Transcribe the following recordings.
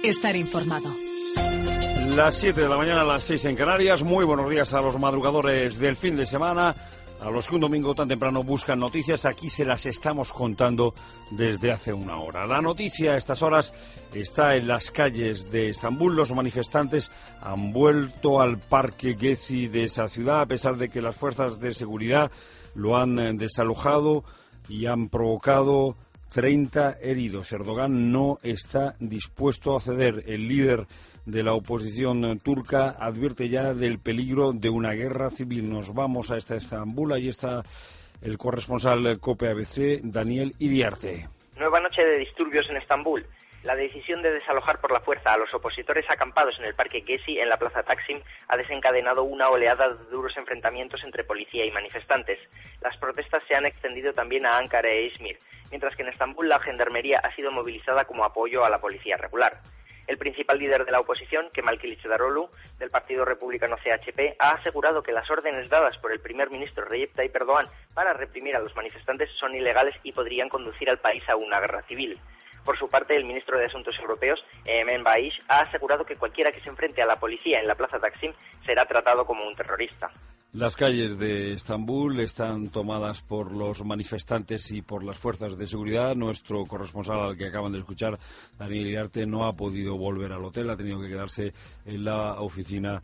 estar informado. Las 7 de la mañana, las 6 en Canarias. Muy buenos días a los madrugadores del fin de semana, a los que un domingo tan temprano buscan noticias. Aquí se las estamos contando desde hace una hora. La noticia a estas horas está en las calles de Estambul. Los manifestantes han vuelto al Parque Gezi de esa ciudad, a pesar de que las fuerzas de seguridad lo han desalojado y han provocado 30 heridos. Erdogan no está dispuesto a ceder. El líder de la oposición turca advierte ya del peligro de una guerra civil. Nos vamos a Estambul. Ahí está el corresponsal COPE ABC, Daniel Iriarte. Nueva noche de disturbios en Estambul. La decisión de desalojar por la fuerza a los opositores acampados en el Parque Gezi, en la Plaza Taksim, ha desencadenado una oleada de duros enfrentamientos entre policía y manifestantes. Las protestas se han extendido también a Ankara e Izmir, mientras que en Estambul la gendarmería ha sido movilizada como apoyo a la policía regular. El principal líder de la oposición, Kemal Kılıçdaroğlu, del partido republicano CHP, ha asegurado que las órdenes dadas por el primer ministro Recep Tayyip Erdogan para reprimir a los manifestantes son ilegales y podrían conducir al país a una guerra civil. Por su parte, el ministro de Asuntos Europeos, Emin Bayiş, ha asegurado que cualquiera que se enfrente a la policía en la Plaza Taksim será tratado como un terrorista. Las calles de Estambul están tomadas por los manifestantes y por las fuerzas de seguridad. Nuestro corresponsal, al que acaban de escuchar, Daniel Iriarte, no ha podido volver al hotel, ha tenido que quedarse en la oficina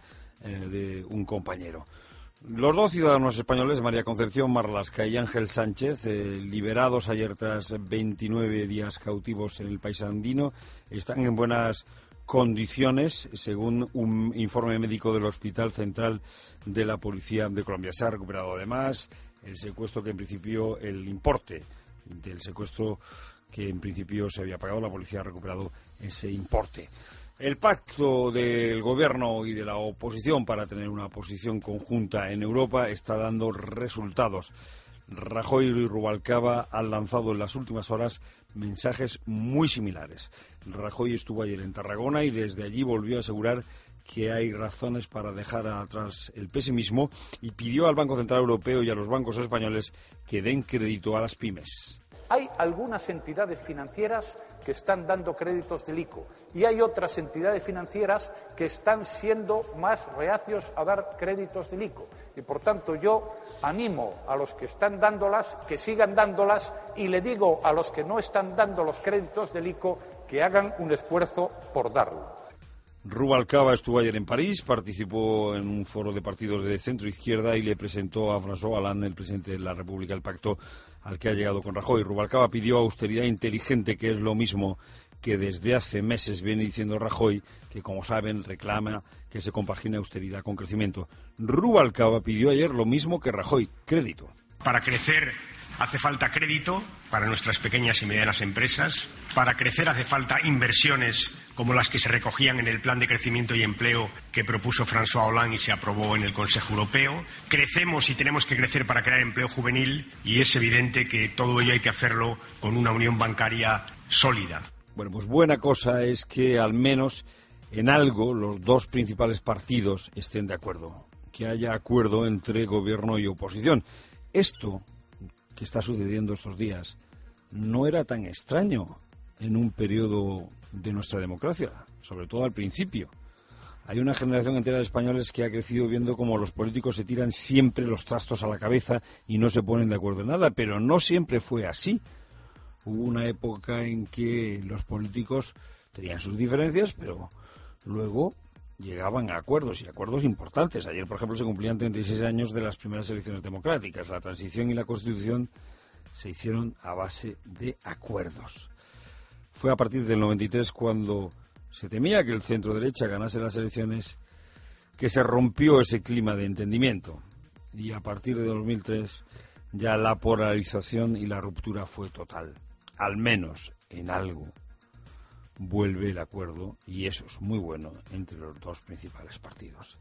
de un compañero. Los dos ciudadanos españoles, María Concepción Marlasca y Ángel Sánchez, liberados ayer tras 29 días cautivos en el país andino, están en buenas condiciones, según un informe médico del Hospital Central de la Policía de Colombia. Se ha recuperado además el secuestro que en principio, el importe del secuestro que en principio se había pagado. La policía ha recuperado ese importe. El pacto del gobierno y de la oposición para tener una posición conjunta en Europa está dando resultados. Rajoy y Rubalcaba han lanzado en las últimas horas mensajes muy similares. Rajoy estuvo ayer en Tarragona y desde allí volvió a asegurar que hay razones para dejar atrás el pesimismo y pidió al Banco Central Europeo y a los bancos españoles que den crédito a las pymes. Hay algunas entidades financieras que están dando créditos del ICO y hay otras entidades financieras que están siendo más reacios a dar créditos del ICO. Y por tanto yo animo a los que están dándolas que sigan dándolas y le digo a los que no están dando los créditos del ICO que hagan un esfuerzo por darlo. Rubalcaba estuvo ayer en París, participó en un foro de partidos de centro-izquierda y le presentó a François Hollande, el presidente de la República, el pacto al que ha llegado con Rajoy. Rubalcaba pidió austeridad inteligente, que es lo mismo que desde hace meses viene diciendo Rajoy, que como saben reclama que se compagine austeridad con crecimiento. Rubalcaba pidió ayer lo mismo que Rajoy, crédito. Para crecer hace falta crédito para nuestras pequeñas y medianas empresas. Para crecer hace falta inversiones como las que se recogían en el Plan de Crecimiento y Empleo que propuso François Hollande y se aprobó en el Consejo Europeo. Crecemos y tenemos que crecer para crear empleo juvenil y es evidente que todo ello hay que hacerlo con una unión bancaria sólida. Bueno, pues buena cosa es que al menos en algo los dos principales partidos estén de acuerdo, que haya acuerdo entre gobierno y oposición. Esto que está sucediendo estos días no era tan extraño en un periodo de nuestra democracia, sobre todo al principio. Hay una generación entera de españoles que ha crecido viendo cómo los políticos se tiran siempre los trastos a la cabeza y no se ponen de acuerdo en nada, pero no siempre fue así. Hubo una época en que los políticos tenían sus diferencias, pero luego llegaban a acuerdos, y acuerdos importantes. Ayer, por ejemplo, se cumplían 36 años de las primeras elecciones democráticas. La transición y la Constitución se hicieron a base de acuerdos. Fue a partir del 93 cuando se temía que el centro-derecha ganase las elecciones que se rompió ese clima de entendimiento. Y a partir de 2003 ya la polarización y la ruptura fue total. Al menos en algo vuelve el acuerdo, y eso es muy bueno, entre los dos principales partidos.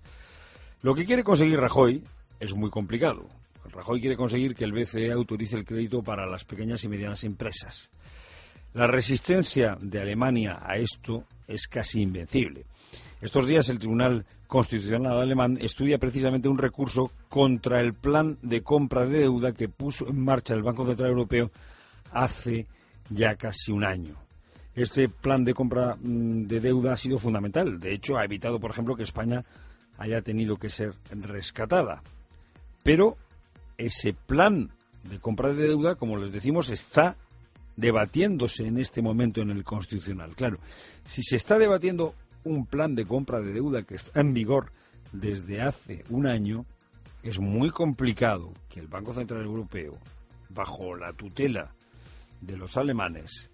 Lo que quiere conseguir Rajoy es muy complicado. Rajoy quiere conseguir que el BCE autorice el crédito para las pequeñas y medianas empresas. La resistencia de Alemania a esto es casi invencible. Estos días el Tribunal Constitucional alemán estudia precisamente un recurso contra el plan de compra de deuda que puso en marcha el Banco Central Europeo hace ya casi un año. Este plan de compra de deuda ha sido fundamental. De hecho, ha evitado, por ejemplo, que España haya tenido que ser rescatada. Pero ese plan de compra de deuda, como les decimos, está debatiéndose en este momento en el Constitucional. Claro, si se está debatiendo un plan de compra de deuda que está en vigor desde hace un año, es muy complicado que el Banco Central Europeo, bajo la tutela de los alemanes,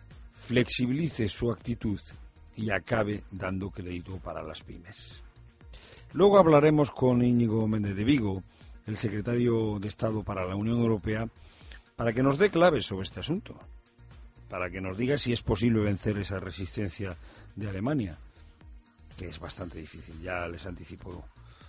flexibilice su actitud y acabe dando crédito para las pymes. Luego hablaremos con Íñigo Méndez de Vigo, el secretario de Estado para la Unión Europea, para que nos dé claves sobre este asunto, para que nos diga si es posible vencer esa resistencia de Alemania, que es bastante difícil, ya les anticipo.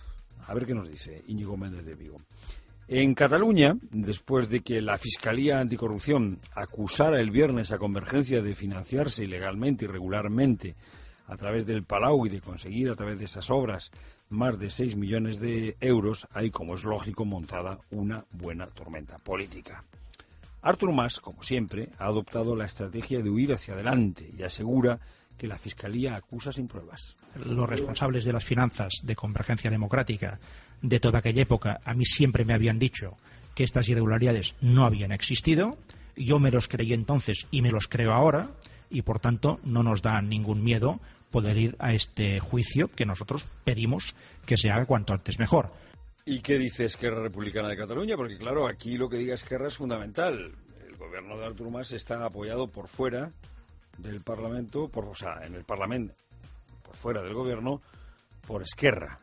A ver qué nos dice Íñigo Méndez de Vigo. En Cataluña, después de que la Fiscalía Anticorrupción acusara el viernes a Convergencia de financiarse ilegalmente y irregularmente a través del Palau y de conseguir a través de esas obras más de 6 millones de euros, hay, como es lógico, montada una buena tormenta política. Artur Mas, como siempre, ha adoptado la estrategia de huir hacia adelante y asegura que la Fiscalía acusa sin pruebas. Los responsables de las finanzas de Convergencia Democrática de toda aquella época a mí siempre me habían dicho que estas irregularidades no habían existido. Yo me los creí entonces y me los creo ahora, y por tanto no nos da ningún miedo poder ir a este juicio que nosotros pedimos que se haga cuanto antes mejor. ¿Y qué dice Esquerra Republicana de Cataluña? Porque claro, aquí lo que diga Esquerra es fundamental. El gobierno de Artur Mas está apoyado por fuera del Parlamento, en el Parlamento, por fuera del gobierno, por Esquerra.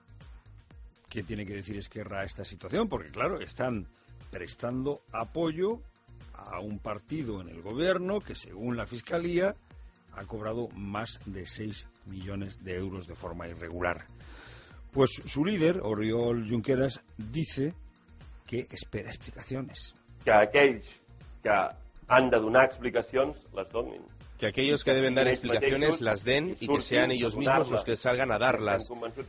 ¿Qué tiene que decir Esquerra a esta situación? Porque claro, están prestando apoyo a un partido en el gobierno que, según la Fiscalía, ha cobrado más de 6 millones de euros de forma irregular. Pues su líder, Oriol Junqueras, dice que espera explicaciones. Que aquells que han de donar explicacions les donin. Que aquellos que deben dar explicaciones las den y que sean ellos mismos los que salgan a darlas.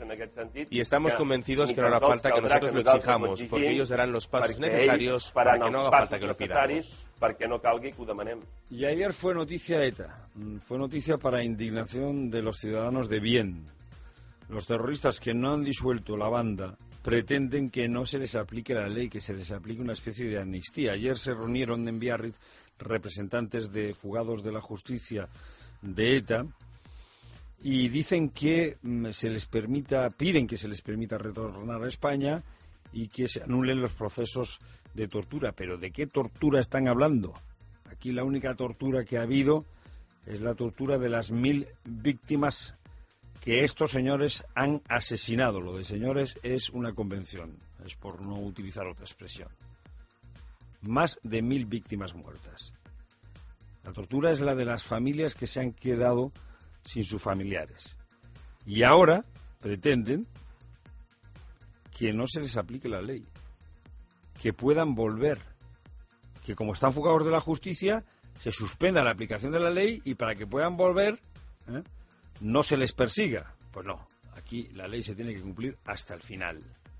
Y estamos convencidos que no hará falta que nosotros lo exijamos, porque ellos darán los pasos necesarios para que no haga falta que lo pidamos. Y ayer fue noticia ETA, fue noticia para indignación de los ciudadanos de bien. Los terroristas que no han disuelto la banda pretenden que no se les aplique la ley, que se les aplique una especie de amnistía. Ayer se reunieron en Biarritz representantes de fugados de la justicia de ETA y dicen que piden que se les permita retornar a España y que se anulen los procesos de tortura. ¿Pero de qué tortura están hablando? Aquí la única tortura que ha habido es la tortura de las 1000 víctimas que estos señores han asesinado. Lo de señores es una convención, es por no utilizar otra expresión. Más de 1000 víctimas muertas. La tortura es la de las familias que se han quedado sin sus familiares. Y ahora pretenden que no se les aplique la ley, que puedan volver, que como están fugados de la justicia, se suspenda la aplicación de la ley y para que puedan volver, no se les persiga. Pues no, aquí la ley se tiene que cumplir hasta el final.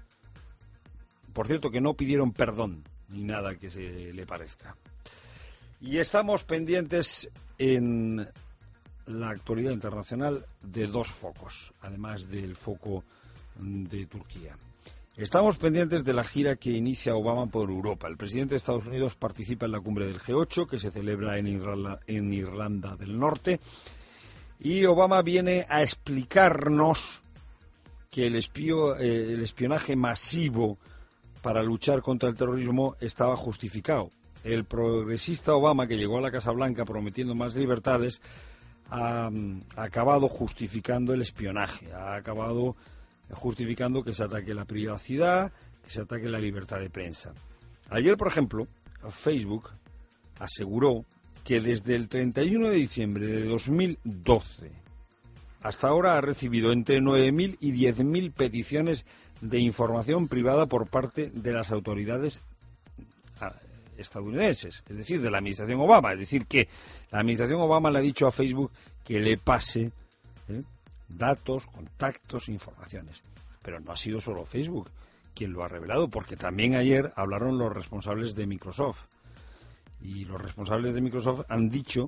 Por cierto, que no pidieron perdón ni nada que se le parezca. Y estamos pendientes en la actualidad internacional de dos focos, además del foco de Turquía. Estamos pendientes de la gira que inicia Obama por Europa. El presidente de Estados Unidos participa en la cumbre del G8, que se celebra en Irlanda del Norte, y Obama viene a explicarnos que el espionaje masivo para luchar contra el terrorismo estaba justificado. El progresista Obama, que llegó a la Casa Blanca prometiendo más libertades, ha acabado justificando el espionaje, ha acabado justificando que se ataque la privacidad, que se ataque la libertad de prensa. Ayer, por ejemplo, Facebook aseguró que desde el 31 de diciembre de 2012 hasta ahora ha recibido entre 9.000 y 10.000 peticiones de información privada por parte de las autoridades estadounidenses, es decir, de la administración Obama. Es decir, que la administración Obama le ha dicho a Facebook que le pase datos, contactos, informaciones. Pero no ha sido solo Facebook quien lo ha revelado, porque también ayer hablaron los responsables de Microsoft. Y los responsables de Microsoft han dicho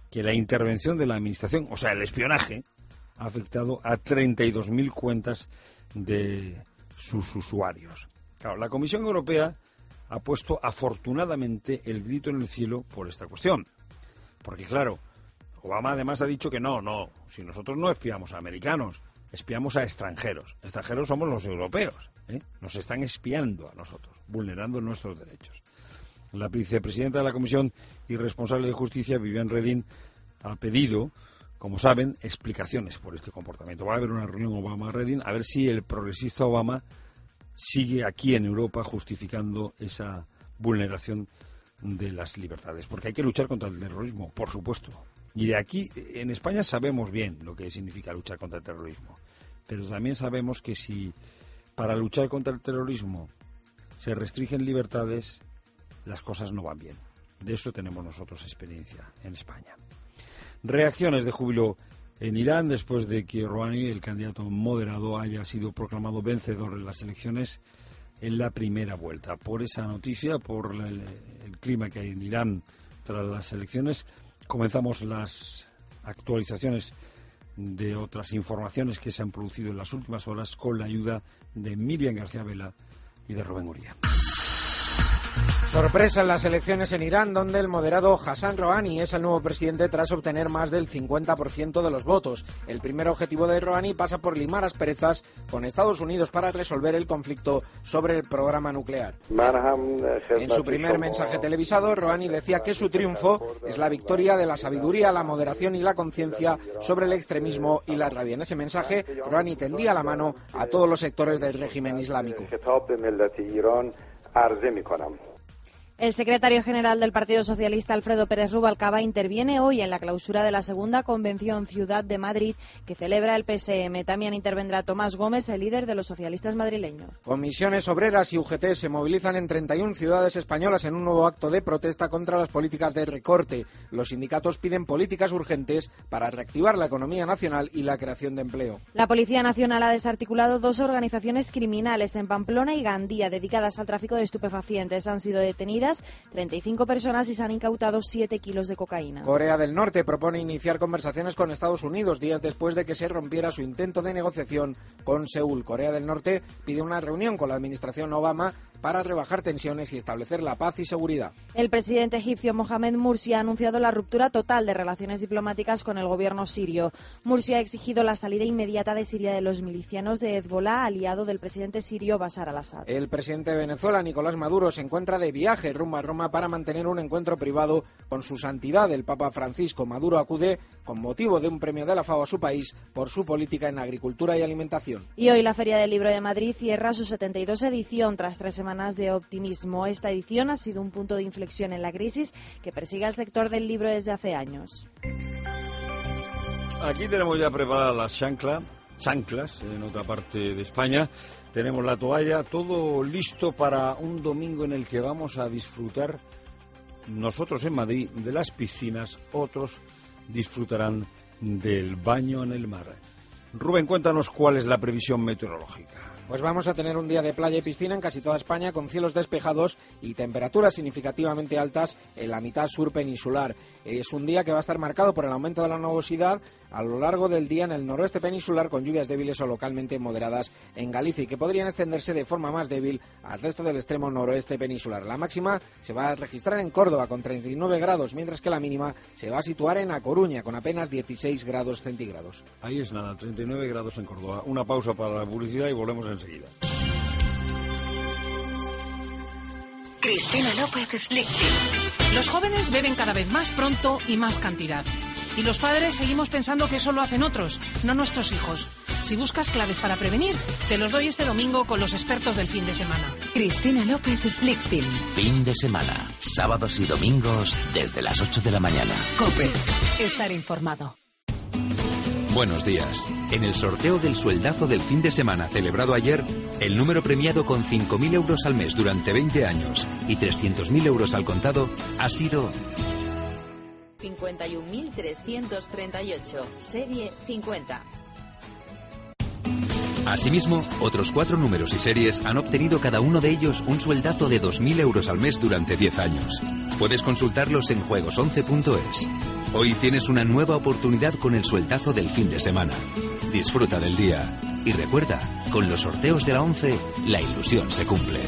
que la intervención de la Administración, o sea, el espionaje, ha afectado a 32.000 cuentas de sus usuarios. Claro, la Comisión Europea ha puesto afortunadamente el grito en el cielo por esta cuestión. Porque claro, Obama además ha dicho que no, si nosotros no espiamos a americanos, espiamos a extranjeros. Extranjeros somos los europeos, ¿eh? Nos están espiando a nosotros, vulnerando nuestros derechos. La vicepresidenta de la Comisión y responsable de Justicia, Viviane Reding, ha pedido, como saben, explicaciones por este comportamiento. Va a haber una reunión Obama-Reding a ver si el progresista Obama sigue aquí en Europa justificando esa vulneración de las libertades. Porque hay que luchar contra el terrorismo, por supuesto. Y de aquí, en España, sabemos bien lo que significa luchar contra el terrorismo. Pero también sabemos que si para luchar contra el terrorismo se restringen libertades, las cosas no van bien. De eso tenemos nosotros experiencia en España. Reacciones de júbilo en Irán después de que Rouhani, el candidato moderado, haya sido proclamado vencedor en las elecciones en la primera vuelta. Por esa noticia, por el clima que hay en Irán tras las elecciones, comenzamos las actualizaciones de otras informaciones que se han producido en las últimas horas con la ayuda de Miriam García Vela y de Rubén Uría. Sorpresa en las elecciones en Irán, donde el moderado Hassan Rouhani es el nuevo presidente tras obtener más del 50% de los votos. El primer objetivo de Rouhani pasa por limar asperezas con Estados Unidos para resolver el conflicto sobre el programa nuclear. En su primer mensaje televisado, Rouhani decía que su triunfo es la victoria de la sabiduría, la moderación y la conciencia sobre el extremismo y la rabia. En ese mensaje, Rouhani tendía la mano a todos los sectores del régimen islámico. El secretario general del Partido Socialista, Alfredo Pérez Rubalcaba, interviene hoy en la clausura de la segunda convención Ciudad de Madrid que celebra el PSM. También intervendrá Tomás Gómez, el líder de los socialistas madrileños. Comisiones obreras y UGT se movilizan en 31 ciudades españolas en un nuevo acto de protesta contra las políticas de recorte. Los sindicatos piden políticas urgentes para reactivar la economía nacional y la creación de empleo. La Policía Nacional ha desarticulado 2 organizaciones criminales en Pamplona y Gandía dedicadas al tráfico de estupefacientes. Han sido detenidas 35 personas y se han incautado 7 kilos de cocaína. Corea del Norte propone iniciar conversaciones con Estados Unidos días después de que se rompiera su intento de negociación con Seúl. Corea del Norte pide una reunión con la administración Obama para rebajar tensiones y establecer la paz y seguridad. El presidente egipcio Mohamed Mursi ha anunciado la ruptura total de relaciones diplomáticas con el gobierno sirio. Mursi ha exigido la salida inmediata de Siria de los milicianos de Hezbolá, aliado del presidente sirio Bashar al-Assad. El presidente de Venezuela, Nicolás Maduro, se encuentra de viaje rumbo a Roma para mantener un encuentro privado con su santidad, el Papa Francisco. Maduro acude con motivo de un premio de la FAO a su país por su política en agricultura y alimentación. Y hoy la Feria del Libro de Madrid cierra su 72 edición tras 3 semanas de optimismo. Esta edición ha sido un punto de inflexión en la crisis que persigue al sector del libro desde hace años. Aquí tenemos ya preparadas las chanclas en otra parte de España. Tenemos la toalla, todo listo para un domingo en el que vamos a disfrutar nosotros en Madrid de las piscinas, otros disfrutarán del baño en el mar. Rubén, cuéntanos cuál es la previsión meteorológica. Pues vamos a tener un día de playa y piscina en casi toda España con cielos despejados y temperaturas significativamente altas en la mitad sur peninsular. Es un día que va a estar marcado por el aumento de la nubosidad a lo largo del día en el noroeste peninsular con lluvias débiles o localmente moderadas en Galicia y que podrían extenderse de forma más débil al resto del extremo noroeste peninsular. La máxima se va a registrar en Córdoba con 39 grados, mientras que la mínima se va a situar en A Coruña con apenas 16 grados centígrados. Ahí es nada, 39 grados en Córdoba. Una pausa para la publicidad y volvemos enseguida. Cristina López Slichting. Los jóvenes beben cada vez más pronto y más cantidad. Y los padres seguimos pensando que eso lo hacen otros, no nuestros hijos. Si buscas claves para prevenir, te los doy este domingo con los expertos del fin de semana. Cristina López Slichting. Fin de semana, sábados y domingos desde las 8 de la mañana. COPE. Estar informado. Buenos días. En el sorteo del sueldazo del fin de semana celebrado ayer, el número premiado con 5.000 euros al mes durante 20 años y 300.000 euros al contado ha sido 51.338, serie 50. Asimismo, otros 4 números y series han obtenido cada uno de ellos un sueldazo de 2.000 euros al mes durante 10 años. Puedes consultarlos en juegos11.es. Hoy tienes una nueva oportunidad con el sueldazo del fin de semana. Disfruta del día. Y recuerda, con los sorteos de la 11, la ilusión se cumple.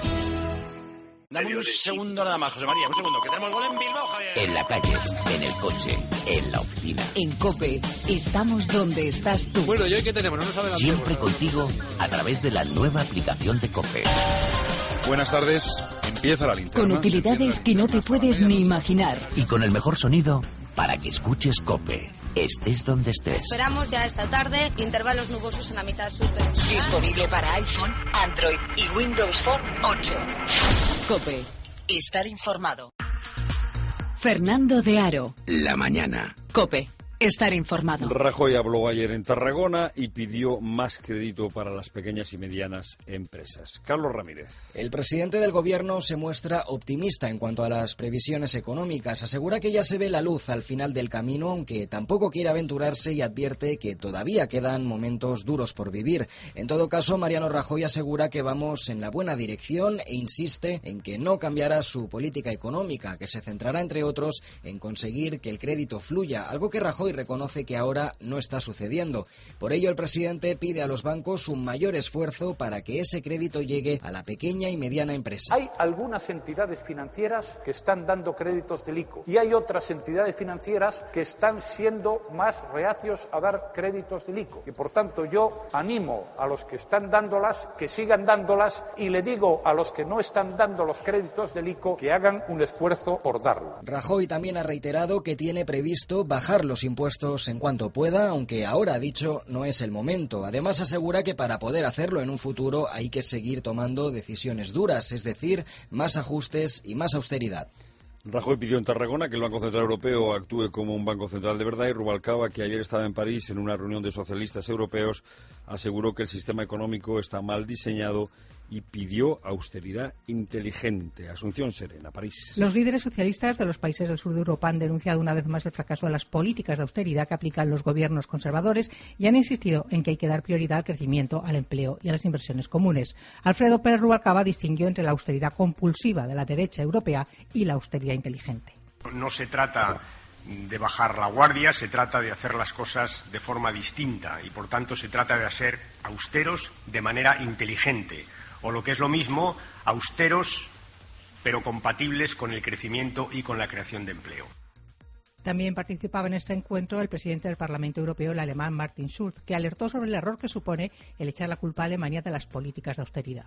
Dame un segundo nada más, José María, un segundo, que tenemos gol en Bilbao, Javier. En la calle, en el coche, en la oficina. En COPE, estamos donde estás tú. Bueno, ¿y hoy qué tenemos? No nos adelantemos. Siempre contigo a través de la nueva aplicación de COPE. Buenas tardes, empieza la linterna. Con utilidades que no te puedes ni imaginar. Y con el mejor sonido para que escuches COPE, estés donde estés. Esperamos ya esta tarde intervalos nubosos en la mitad sur. Disponible para iPhone, Android y Windows Phone 8. COPE. Estar informado. Fernando de Aro. La mañana. COPE. Estar informado. Rajoy habló ayer en Tarragona y pidió más crédito para las pequeñas y medianas empresas. Carlos Ramírez. El presidente del gobierno se muestra optimista en cuanto a las previsiones económicas. Asegura que ya se ve la luz al final del camino, aunque tampoco quiere aventurarse y advierte que todavía quedan momentos duros por vivir. En todo caso, Mariano Rajoy asegura que vamos en la buena dirección e insiste en que no cambiará su política económica, que se centrará, entre otros, en conseguir que el crédito fluya, algo que Rajoy reconoce que ahora no está sucediendo. Por ello, el presidente pide a los bancos un mayor esfuerzo para que ese crédito llegue a la pequeña y mediana empresa. Hay algunas entidades financieras que están dando créditos del ICO y hay otras entidades financieras que están siendo más reacios a dar créditos del ICO. Y por tanto, yo animo a los que están dándolas que sigan dándolas y le digo a los que no están dando los créditos del ICO que hagan un esfuerzo por darlo. Rajoy también ha reiterado que tiene previsto bajar los impuestos en cuanto pueda, aunque ahora, ha dicho, no es el momento. Además, asegura que para poder hacerlo en un futuro hay que seguir tomando decisiones duras, es decir, más ajustes y más austeridad. Rajoy pidió en Tarragona que el Banco Central Europeo actúe como un banco central de verdad y Rubalcaba, que ayer estaba en París en una reunión de socialistas europeos, aseguró que el sistema económico está mal diseñado y pidió austeridad inteligente. Asunción Serena, París. Los líderes socialistas de los países del sur de Europa han denunciado una vez más el fracaso de las políticas de austeridad que aplican los gobiernos conservadores y han insistido en que hay que dar prioridad al crecimiento, al empleo y a las inversiones comunes. Alfredo Pérez Rubalcaba distinguió entre la austeridad compulsiva de la derecha europea y la austeridad inteligente. No se trata de bajar la guardia, se trata de hacer las cosas de forma distinta y, por tanto, se trata de ser austeros de manera inteligente, o lo que es lo mismo, austeros pero compatibles con el crecimiento y con la creación de empleo. También participaba en este encuentro el presidente del Parlamento Europeo, el alemán Martin Schulz, que alertó sobre el error que supone el echar la culpa a Alemania de las políticas de austeridad.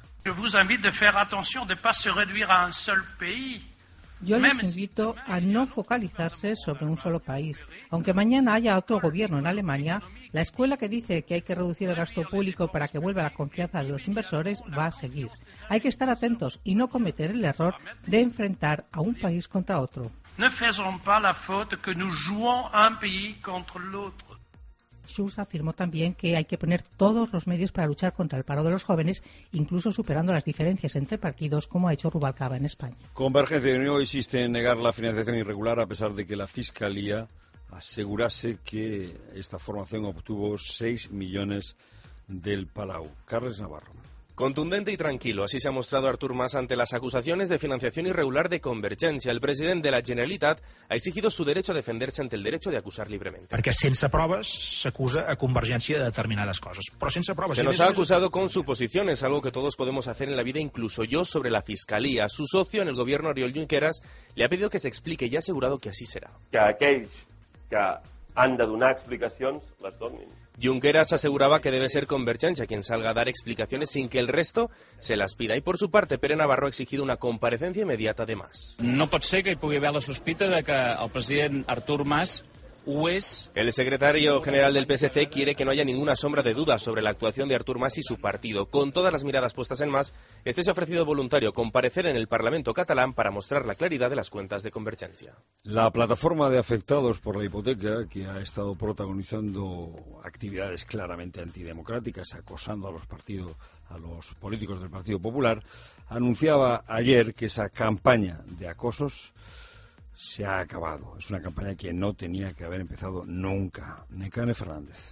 Yo les invito a no focalizarse sobre un solo país. Aunque mañana haya otro gobierno en Alemania, la escuela que dice que hay que reducir el gasto público para que vuelva la confianza de los inversores va a seguir. Hay que estar atentos y no cometer el error de enfrentar a un país contra otro. Ne faisons pas la faute que nous jouons un pays contre l'autre. Schulz afirmó también que hay que poner todos los medios para luchar contra el paro de los jóvenes, incluso superando las diferencias entre partidos, como ha hecho Rubalcaba en España. Convergencia y Unió insiste en negar la financiación irregular a pesar de que la Fiscalía asegurase que esta formación obtuvo 6 millones del Palau. Carles Navarro. Contundente y tranquilo, así se ha mostrado Artur Mas ante las acusaciones de financiación irregular de Convergència. El presidente de la Generalitat ha exigido su derecho a defenderse ante el derecho de acusar libremente. Perquè sense proves s'acusa a Convergència de determinades coses, però sense proves... Se nos ha acusado con suposiciones, algo que todos podemos hacer en la vida, incluso yo, sobre la Fiscalía. Su socio en el gobierno, Oriol Junqueras, le ha pedido que se explique y ha asegurado que así será. Que aquells que han de donar explicacions les donin. Junqueras aseguraba que debe ser Convergència quien salga a dar explicaciones sin que el resto se las pida. Y por su parte, Pere Navarro ha exigido una comparecencia inmediata de Mas. No pot ser que hi pugui haver la sospita de que el president Artur Mas ho és. El secretario general del PSC quiere que no haya ninguna sombra de duda sobre la actuación de Artur Mas y su partido. Con todas las miradas puestas en Mas, este se ha ofrecido voluntario comparecer en el Parlamento catalán para mostrar la claridad de las cuentas de Convergència. La plataforma de afectados por la hipoteca, que ha estado protagonizando actividades claramente antidemocráticas, acosando a los políticos del Partido Popular, anunciaba ayer que esa campaña de acosos se ha acabado. Es una campaña que no tenía que haber empezado nunca. Necane Fernández.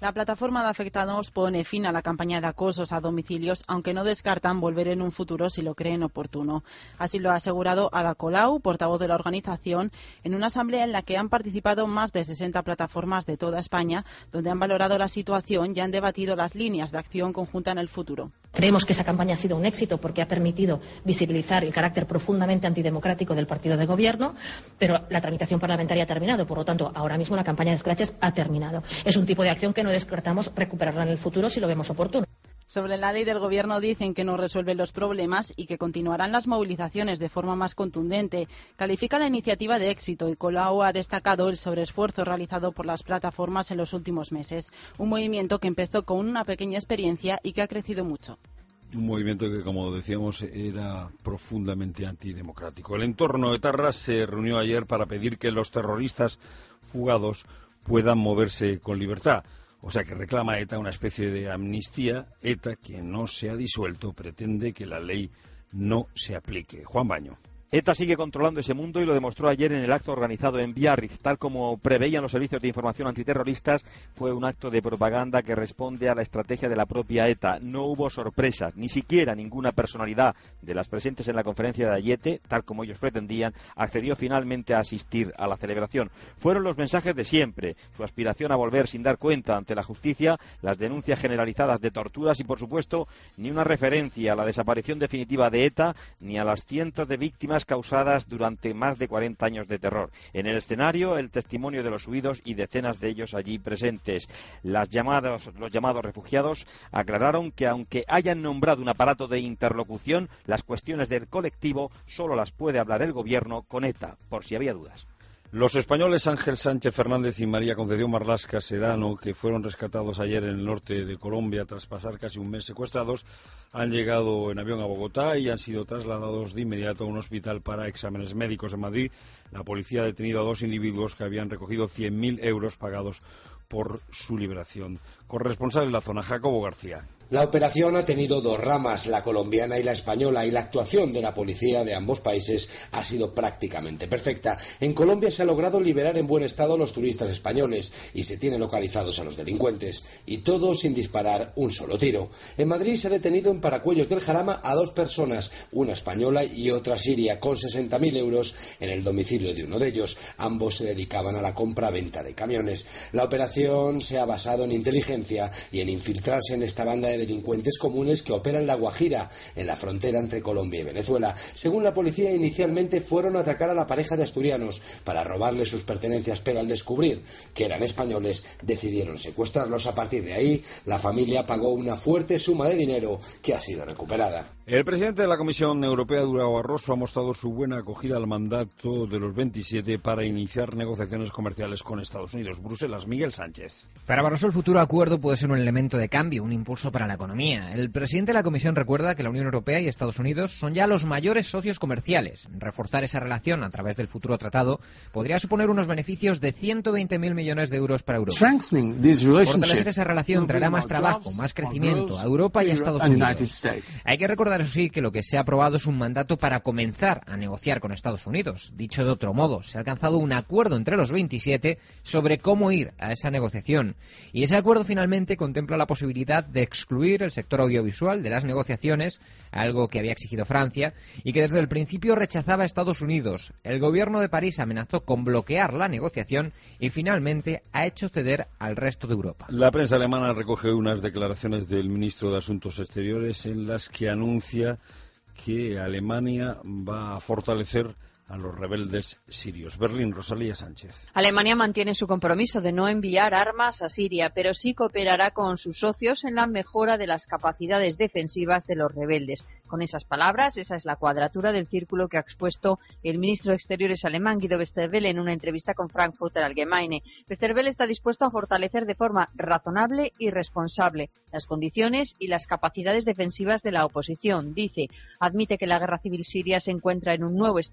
La plataforma de afectados pone fin a la campaña de acosos a domicilios, aunque no descartan volver en un futuro si lo creen oportuno. Así lo ha asegurado Ada Colau, portavoz de la organización, en una asamblea en la que han participado más de 60 plataformas de toda España, donde han valorado la situación y han debatido las líneas de acción conjunta en el futuro. Creemos que esa campaña ha sido un éxito porque ha permitido visibilizar el carácter profundamente antidemocrático del partido de gobierno, pero la tramitación parlamentaria ha terminado. Por lo tanto, ahora mismo la campaña de escraches ha terminado. Es un tipo de acción que no descartamos recuperarla en el futuro si lo vemos oportuno. Sobre la ley del Gobierno dicen que no resuelve los problemas y que continuarán las movilizaciones de forma más contundente. Califica la iniciativa de éxito y Colau ha destacado el sobreesfuerzo realizado por las plataformas en los últimos meses. Un movimiento que empezó con una pequeña experiencia y que ha crecido mucho. Un movimiento que, como decíamos, era profundamente antidemocrático. El entorno etarra se reunió ayer para pedir que los terroristas fugados puedan moverse con libertad. O sea que reclama ETA una especie de amnistía. ETA, que no se ha disuelto, pretende que la ley no se aplique. Juan Baño. ETA sigue controlando ese mundo y lo demostró ayer en el acto organizado en Biarritz. Tal como preveían los servicios de información antiterroristas, fue un acto de propaganda que responde a la estrategia de la propia ETA. No hubo sorpresas, ni siquiera ninguna personalidad de las presentes en la conferencia de Ayete, tal como ellos pretendían, accedió finalmente a asistir a la celebración. Fueron los mensajes de siempre, su aspiración a volver sin dar cuenta ante la justicia, las denuncias generalizadas de torturas y, por supuesto, ni una referencia a la desaparición definitiva de ETA, ni a las cientos de víctimas causadas durante más de 40 años de terror. En el escenario, el testimonio de los huidos y decenas de ellos allí presentes. Los llamados refugiados aclararon que, aunque hayan nombrado un aparato de interlocución, las cuestiones del colectivo solo las puede hablar el gobierno con ETA, por si había dudas. Los españoles Ángel Sánchez Fernández y María Concepción Marlasca Sedano, que fueron rescatados ayer en el norte de Colombia tras pasar casi un mes secuestrados, han llegado en avión a Bogotá y han sido trasladados de inmediato a un hospital para exámenes médicos en Madrid. La policía ha detenido a 2 individuos que habían recogido 100.000 euros pagados por su liberación. Corresponsal en la zona, Jacobo García. La operación ha tenido 2 ramas, la colombiana y la española, y la actuación de la policía de ambos países ha sido prácticamente perfecta. En Colombia se ha logrado liberar en buen estado a los turistas españoles y se tiene localizados a los delincuentes, y todo sin disparar un solo tiro. En Madrid se ha detenido en Paracuellos del Jarama a 2 personas, una española y otra siria, con 60.000 euros en el domicilio de uno de ellos. Ambos se dedicaban a la compra-venta de camiones. La operación se ha basado en inteligencia y en infiltrarse en esta banda de delincuentes comunes que operan en La Guajira, en la frontera entre Colombia y Venezuela. Según la policía, inicialmente fueron a atracar a la pareja de asturianos para robarles sus pertenencias, pero al descubrir que eran españoles, decidieron secuestrarlos. A partir de ahí, la familia pagó una fuerte suma de dinero que ha sido recuperada. El presidente de la Comisión Europea, Durão Barroso, ha mostrado su buena acogida al mandato de los 27 para iniciar negociaciones comerciales con Estados Unidos. Bruselas, Miguel Sánchez. Para Barroso, el futuro acuerdo puede ser un elemento de cambio, un impulso para la economía. El presidente de la Comisión recuerda que la Unión Europea y Estados Unidos son ya los mayores socios comerciales. Reforzar esa relación a través del futuro tratado podría suponer unos beneficios de 120.000 millones de euros para Europa. Fortalecer esa relación traerá más trabajo, más crecimiento a Europa y a Estados Unidos. Hay que recordar, eso sí, que lo que se ha aprobado es un mandato para comenzar a negociar con Estados Unidos. Dicho de otro modo, se ha alcanzado un acuerdo entre los 27 sobre cómo ir a esa negociación. Y ese acuerdo finalmente contempla la posibilidad de excluir el sector audiovisual de las negociaciones, algo que había exigido Francia y que desde el principio rechazaba Estados Unidos. El gobierno de París amenazó con bloquear la negociación y finalmente ha hecho ceder al resto de Europa. La prensa alemana recoge unas declaraciones del ministro de Asuntos Exteriores en las que anuncia que Alemania va a fortalecer a los rebeldes sirios. Berlín, Rosalía Sánchez. Alemania mantiene su compromiso de no enviar armas a Siria, pero sí cooperará con sus socios en la mejora de las capacidades defensivas de los rebeldes. Con esas palabras, esa es la cuadratura del círculo que ha expuesto el ministro de Exteriores alemán, Guido Westerwelle, en una entrevista con Frankfurter Allgemeine. Westerwelle está dispuesto a fortalecer de forma razonable y responsable las condiciones y las capacidades defensivas de la oposición. Dice, admite que la guerra civil siria se encuentra en un nuevo estadio después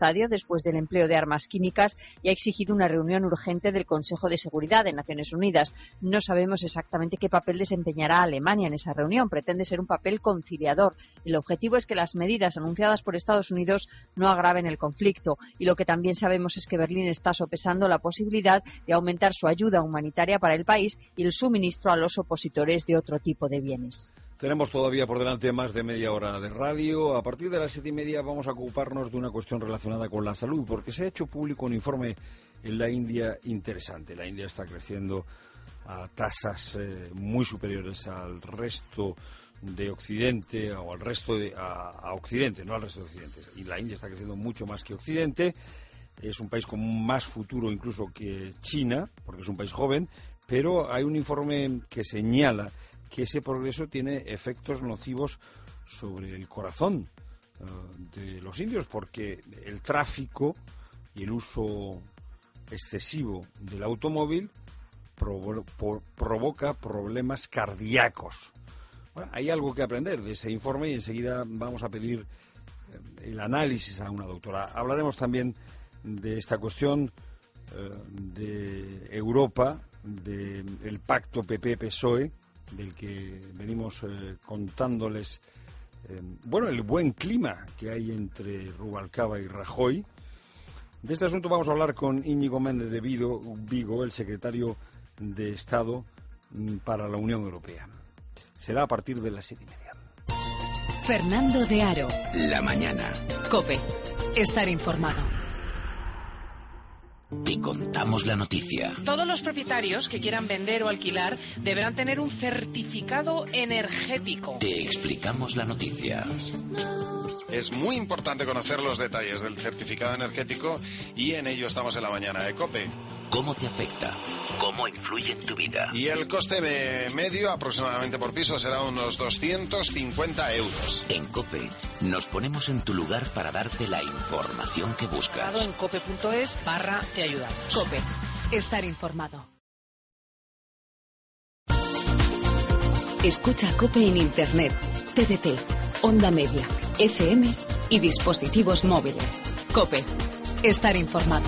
después del empleo de armas químicas y ha exigido una reunión urgente del Consejo de Seguridad de Naciones Unidas. No sabemos exactamente qué papel desempeñará Alemania en esa reunión. Pretende ser un papel conciliador. El objetivo es que las medidas anunciadas por Estados Unidos no agraven el conflicto. Y lo que también sabemos es que Berlín está sopesando la posibilidad de aumentar su ayuda humanitaria para el país y el suministro a los opositores de otro tipo de bienes. Tenemos todavía por delante más de media hora de radio. A partir de las 7:30 vamos a ocuparnos de una cuestión relacionada con la salud, porque se ha hecho público un informe en la India interesante. La India está creciendo a tasas muy superiores al resto de Occidente, o al resto de a Occidente, no al resto de Occidente. Y la India está creciendo mucho más que Occidente. Es un país con más futuro incluso que China, porque es un país joven, pero hay un informe que señala que ese progreso tiene efectos nocivos sobre el corazón de los indios, porque el tráfico y el uso excesivo del automóvil provoca problemas cardíacos. Bueno, hay algo que aprender de ese informe y enseguida vamos a pedir el análisis a una doctora. Hablaremos también de esta cuestión de Europa, del pacto PP-PSOE, del que venimos contándoles, el buen clima que hay entre Rubalcaba y Rajoy. De este asunto vamos a hablar con Íñigo Méndez de Vigo, el secretario de Estado para la Unión Europea. Será a partir de las 7:30. Fernando de Aro. La mañana. COPE. Estar informado. Te contamos la noticia. Todos los propietarios que quieran vender o alquilar deberán tener un certificado energético. Te explicamos la noticia. Es muy importante conocer los detalles del certificado energético y en ello estamos en la mañana de COPE. ¿Cómo te afecta? ¿Cómo influye en tu vida? Y el coste medio aproximadamente por piso será unos 250 euros. En COPE nos ponemos en tu lugar para darte la información que buscas. En cope.es/te ayudamos. COPE. Estar informado. Escucha COPE en Internet, TDT, Onda Media, FM y dispositivos móviles. COPE. Estar informado.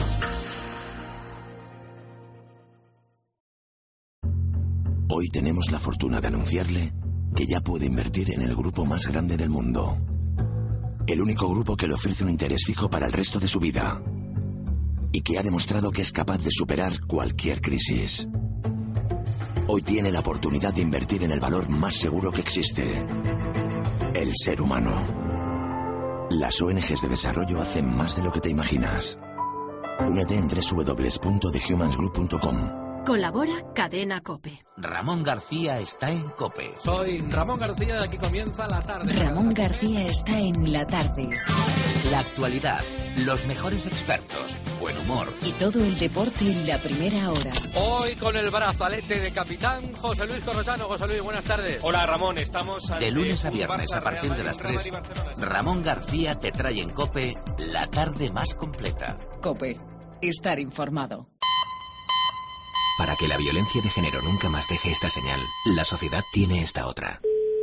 Hoy tenemos la fortuna de anunciarle que ya puede invertir en el grupo más grande del mundo. El único grupo que le ofrece un interés fijo para el resto de su vida. Y que ha demostrado que es capaz de superar cualquier crisis. Hoy tiene la oportunidad de invertir en el valor más seguro que existe. El ser humano. Las ONGs de desarrollo hacen más de lo que te imaginas. Únete en www.thehumansgroup.com. Colabora Cadena COPE. Ramón García está en COPE. Soy Ramón García y aquí comienza la tarde. Ramón García está en la tarde. La actualidad, los mejores expertos, buen humor. Y todo el deporte en la primera hora. Hoy con el brazalete de capitán José Luis Corrotano. José Luis, buenas tardes. Hola Ramón, estamos de lunes a viernes a partir de las 3. Ramón García te trae en COPE la tarde más completa. COPE. Estar informado. Para que la violencia de género nunca más deje esta señal, la sociedad tiene esta otra.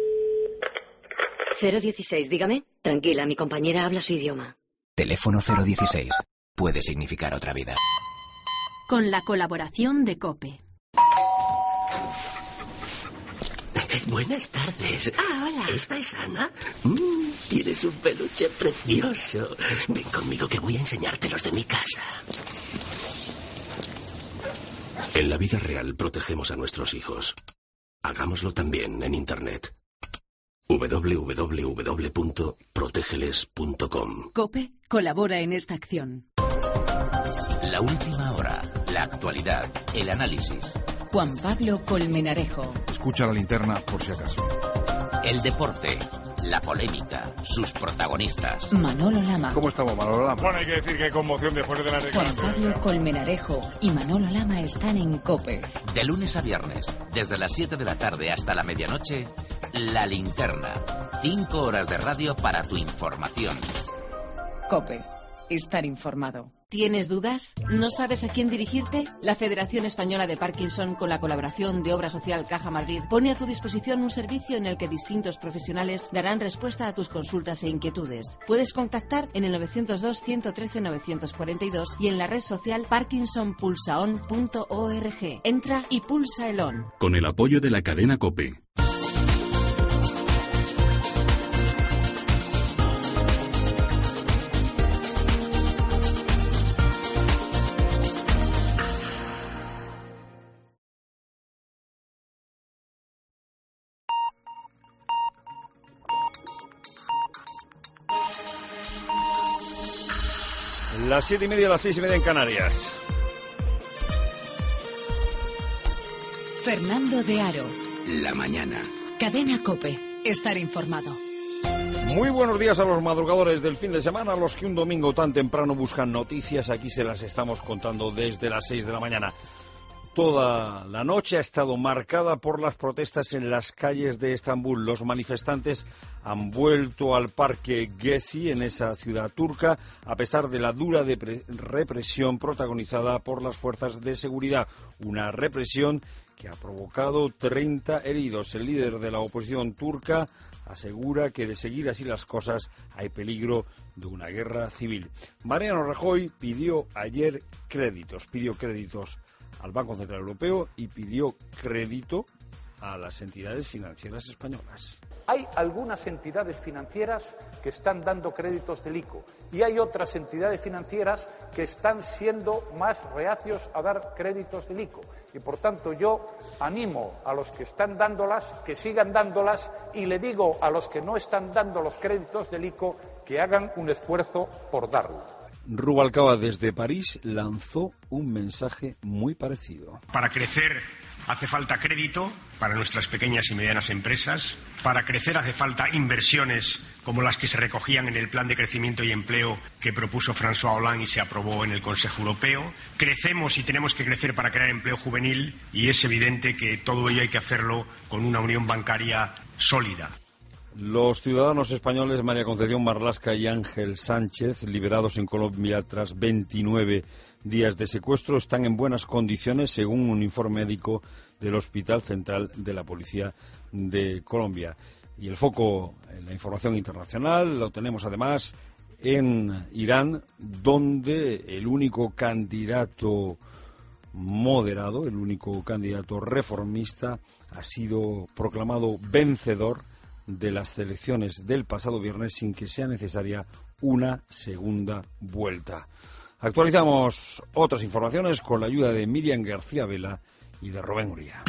016, dígame. Tranquila, mi compañera habla su idioma. Teléfono 016. Puede significar otra vida. Con la colaboración de COPE. Buenas tardes. Hola. ¿Esta es Ana? Tienes un peluche precioso. Ven conmigo que voy a enseñarte los de mi casa. En la vida real protegemos a nuestros hijos. Hagámoslo también en Internet. www.protegeles.com. COPE colabora en esta acción. La última hora, la actualidad, el análisis. Juan Pablo Colmenarejo. Escucha la linterna por si acaso. El deporte, la polémica, sus protagonistas. Manolo Lama. ¿Cómo estamos, Manolo Lama? Bueno, hay que decir que hay conmoción después de la Juan Pablo Colmenarejo y Manolo Lama están en COPE. De lunes a viernes, desde las 7 de la tarde hasta la medianoche, La Linterna. 5 horas de radio para tu información. COPE. Estar informado. ¿Tienes dudas? ¿No sabes a quién dirigirte? La Federación Española de Parkinson, con la colaboración de Obra Social Caja Madrid, pone a tu disposición un servicio en el que distintos profesionales darán respuesta a tus consultas e inquietudes. Puedes contactar en el 902-113-942 y en la red social parkinsonpulsaon.org. Entra y pulsa el ON. Con el apoyo de la cadena COPE. Las 7:30, las 6:30 en Canarias. Fernando de Aro. La mañana. Cadena COPE. Estar informado. Muy buenos días a los madrugadores del fin de semana, a los que un domingo tan temprano buscan noticias. Aquí se las estamos contando desde las 6 de la mañana. Toda la noche ha estado marcada por las protestas en las calles de Estambul. Los manifestantes han vuelto al parque Gezi, en esa ciudad turca, a pesar de la dura represión protagonizada por las fuerzas de seguridad. Una represión que ha provocado 30 heridos. El líder de la oposición turca asegura que de seguir así las cosas hay peligro de una guerra civil. Mariano Rajoy pidió ayer créditos al Banco Central Europeo y pidió crédito a las entidades financieras españolas. Hay algunas entidades financieras que están dando créditos del ICO y hay otras entidades financieras que están siendo más reacios a dar créditos del ICO. Y por tanto yo animo a los que están dándolas que sigan dándolas y le digo a los que no están dando los créditos del ICO que hagan un esfuerzo por darlo. Rubalcaba desde París lanzó un mensaje muy parecido. Para crecer hace falta crédito para nuestras pequeñas y medianas empresas. Para crecer hace falta inversiones como las que se recogían en el Plan de Crecimiento y Empleo que propuso François Hollande y se aprobó en el Consejo Europeo. Crecemos y tenemos que crecer para crear empleo juvenil y es evidente que todo ello hay que hacerlo con una unión bancaria sólida. Los ciudadanos españoles María Concepción Marlasca y Ángel Sánchez, liberados en Colombia tras 29 días de secuestro, están en buenas condiciones, según un informe médico del Hospital Central de la Policía de Colombia. Y el foco en la información internacional lo tenemos además en Irán, donde el único candidato moderado, el único candidato reformista, ha sido proclamado vencedor de las elecciones del pasado viernes sin que sea necesaria una segunda vuelta. Actualizamos otras informaciones con la ayuda de Miriam García Vela y de Rubén Uría.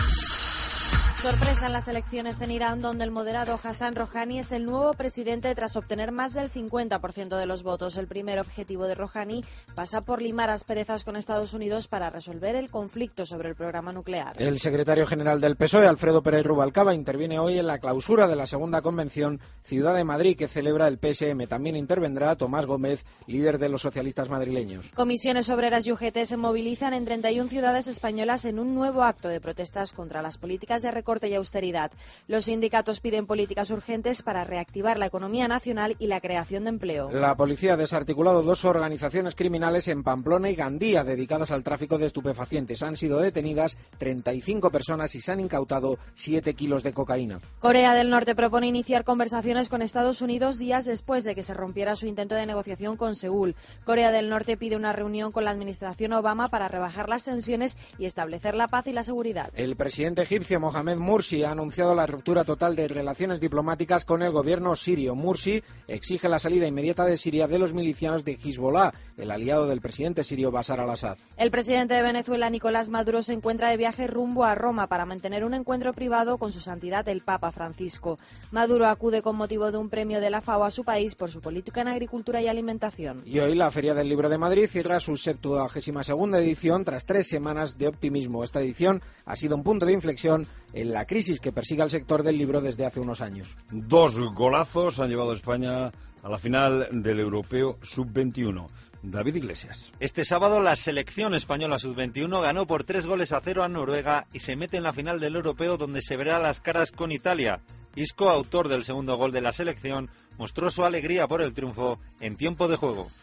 Sorpresa en las elecciones en Irán, donde el moderado Hassan Rouhani es el nuevo presidente tras obtener más del 50% de los votos. El primer objetivo de Rouhani pasa por limar asperezas con Estados Unidos para resolver el conflicto sobre el programa nuclear. El secretario general del PSOE, Alfredo Pérez Rubalcaba, interviene hoy en la clausura de la segunda convención Ciudad de Madrid que celebra el PSM. También intervendrá Tomás Gómez, líder de los socialistas madrileños. Comisiones obreras y UGT se movilizan en 31 ciudades españolas en un nuevo acto de protestas contra las políticas de recorte y austeridad. Los sindicatos piden políticas urgentes para reactivar la economía nacional y la creación de empleo. La policía ha desarticulado 2 organizaciones criminales en Pamplona y Gandía dedicadas al tráfico de estupefacientes. Han sido detenidas 35 personas y se han incautado 7 kilos de cocaína. Corea del Norte propone iniciar conversaciones con Estados Unidos días después de que se rompiera su intento de negociación con Seúl. Corea del Norte pide una reunión con la administración Obama para rebajar las tensiones y establecer la paz y la seguridad. El presidente egipcio Mohamed Mursi ha anunciado la ruptura total de relaciones diplomáticas con el gobierno sirio. Mursi exige la salida inmediata de Siria de los milicianos de Hezbollah, el aliado del presidente sirio Bashar al-Assad. El presidente de Venezuela, Nicolás Maduro, se encuentra de viaje rumbo a Roma para mantener un encuentro privado con su santidad el Papa Francisco. Maduro acude con motivo de un premio de la FAO a su país por su política en agricultura y alimentación. Y hoy la Feria del Libro de Madrid cierra su 72ª edición tras 3 semanas de optimismo. Esta edición ha sido un punto de inflexión en la crisis que persigue al sector del libro desde hace unos años. 2 golazos han llevado a España a la final del Europeo Sub-21. David Iglesias. Este sábado la selección española Sub-21 ganó por 3-0 a Noruega y se mete en la final del Europeo, donde se verá las caras con Italia. Isco, autor del segundo gol de la selección, mostró su alegría por el triunfo en tiempo de juego.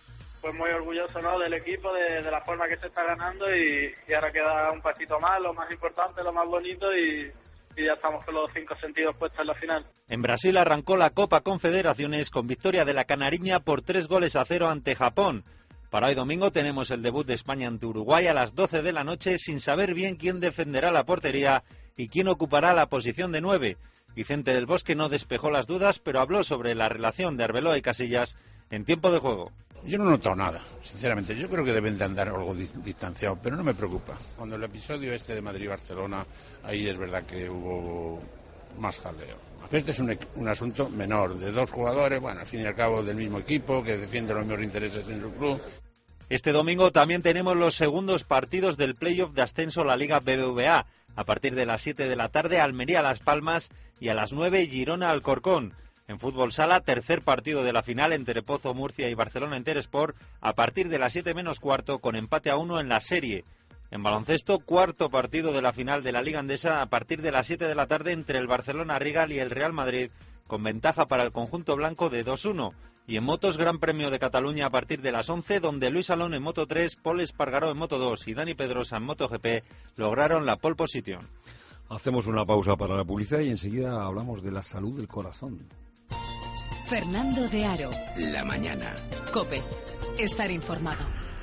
pues muy orgulloso, ¿no?, del equipo, de la forma que se está ganando y ahora queda un pasito más, lo más importante, lo más bonito y ya estamos con los 5 sentidos puestos en la final. En Brasil arrancó la Copa Confederaciones con victoria de la Canariña por 3-0 ante Japón. Para hoy domingo tenemos el debut de España ante Uruguay a las 12 de la noche sin saber bien quién defenderá la portería y quién ocupará la posición de 9. Vicente del Bosque no despejó las dudas, pero habló sobre la relación de Arbeloa y Casillas en tiempo de juego. Yo no noto nada, sinceramente. Yo creo que deben de andar algo distanciados, pero no me preocupa. Cuando el episodio de Madrid-Barcelona, ahí es verdad que hubo más jaleo. Este es un asunto menor, de 2 jugadores, bueno, al fin y al cabo del mismo equipo, que defienden los mismos intereses en su club. Este domingo también tenemos los segundos partidos del playoff de ascenso a la Liga BBVA. A partir de las 7 de la tarde, Almería-Las Palmas y a las 9, Girona-Alcorcón. En fútbol sala, tercer partido de la final entre Pozo Murcia y Barcelona Interesport a partir de las 7 menos cuarto con empate a 1 en la serie. En baloncesto, cuarto partido de la final de la Liga Endesa a partir de las 7 de la tarde entre el Barcelona Rigal y el Real Madrid con ventaja para el conjunto blanco de 2-1. Y en motos, Gran Premio de Cataluña a partir de las 11 donde Luis Alón en Moto 3, Pol Espargaró en Moto 2 y Dani Pedrosa en Moto GP lograron la pole position. Hacemos una pausa para la publicidad y enseguida hablamos de la salud del corazón. Fernando de Aro. La mañana. COPE. Estar informado.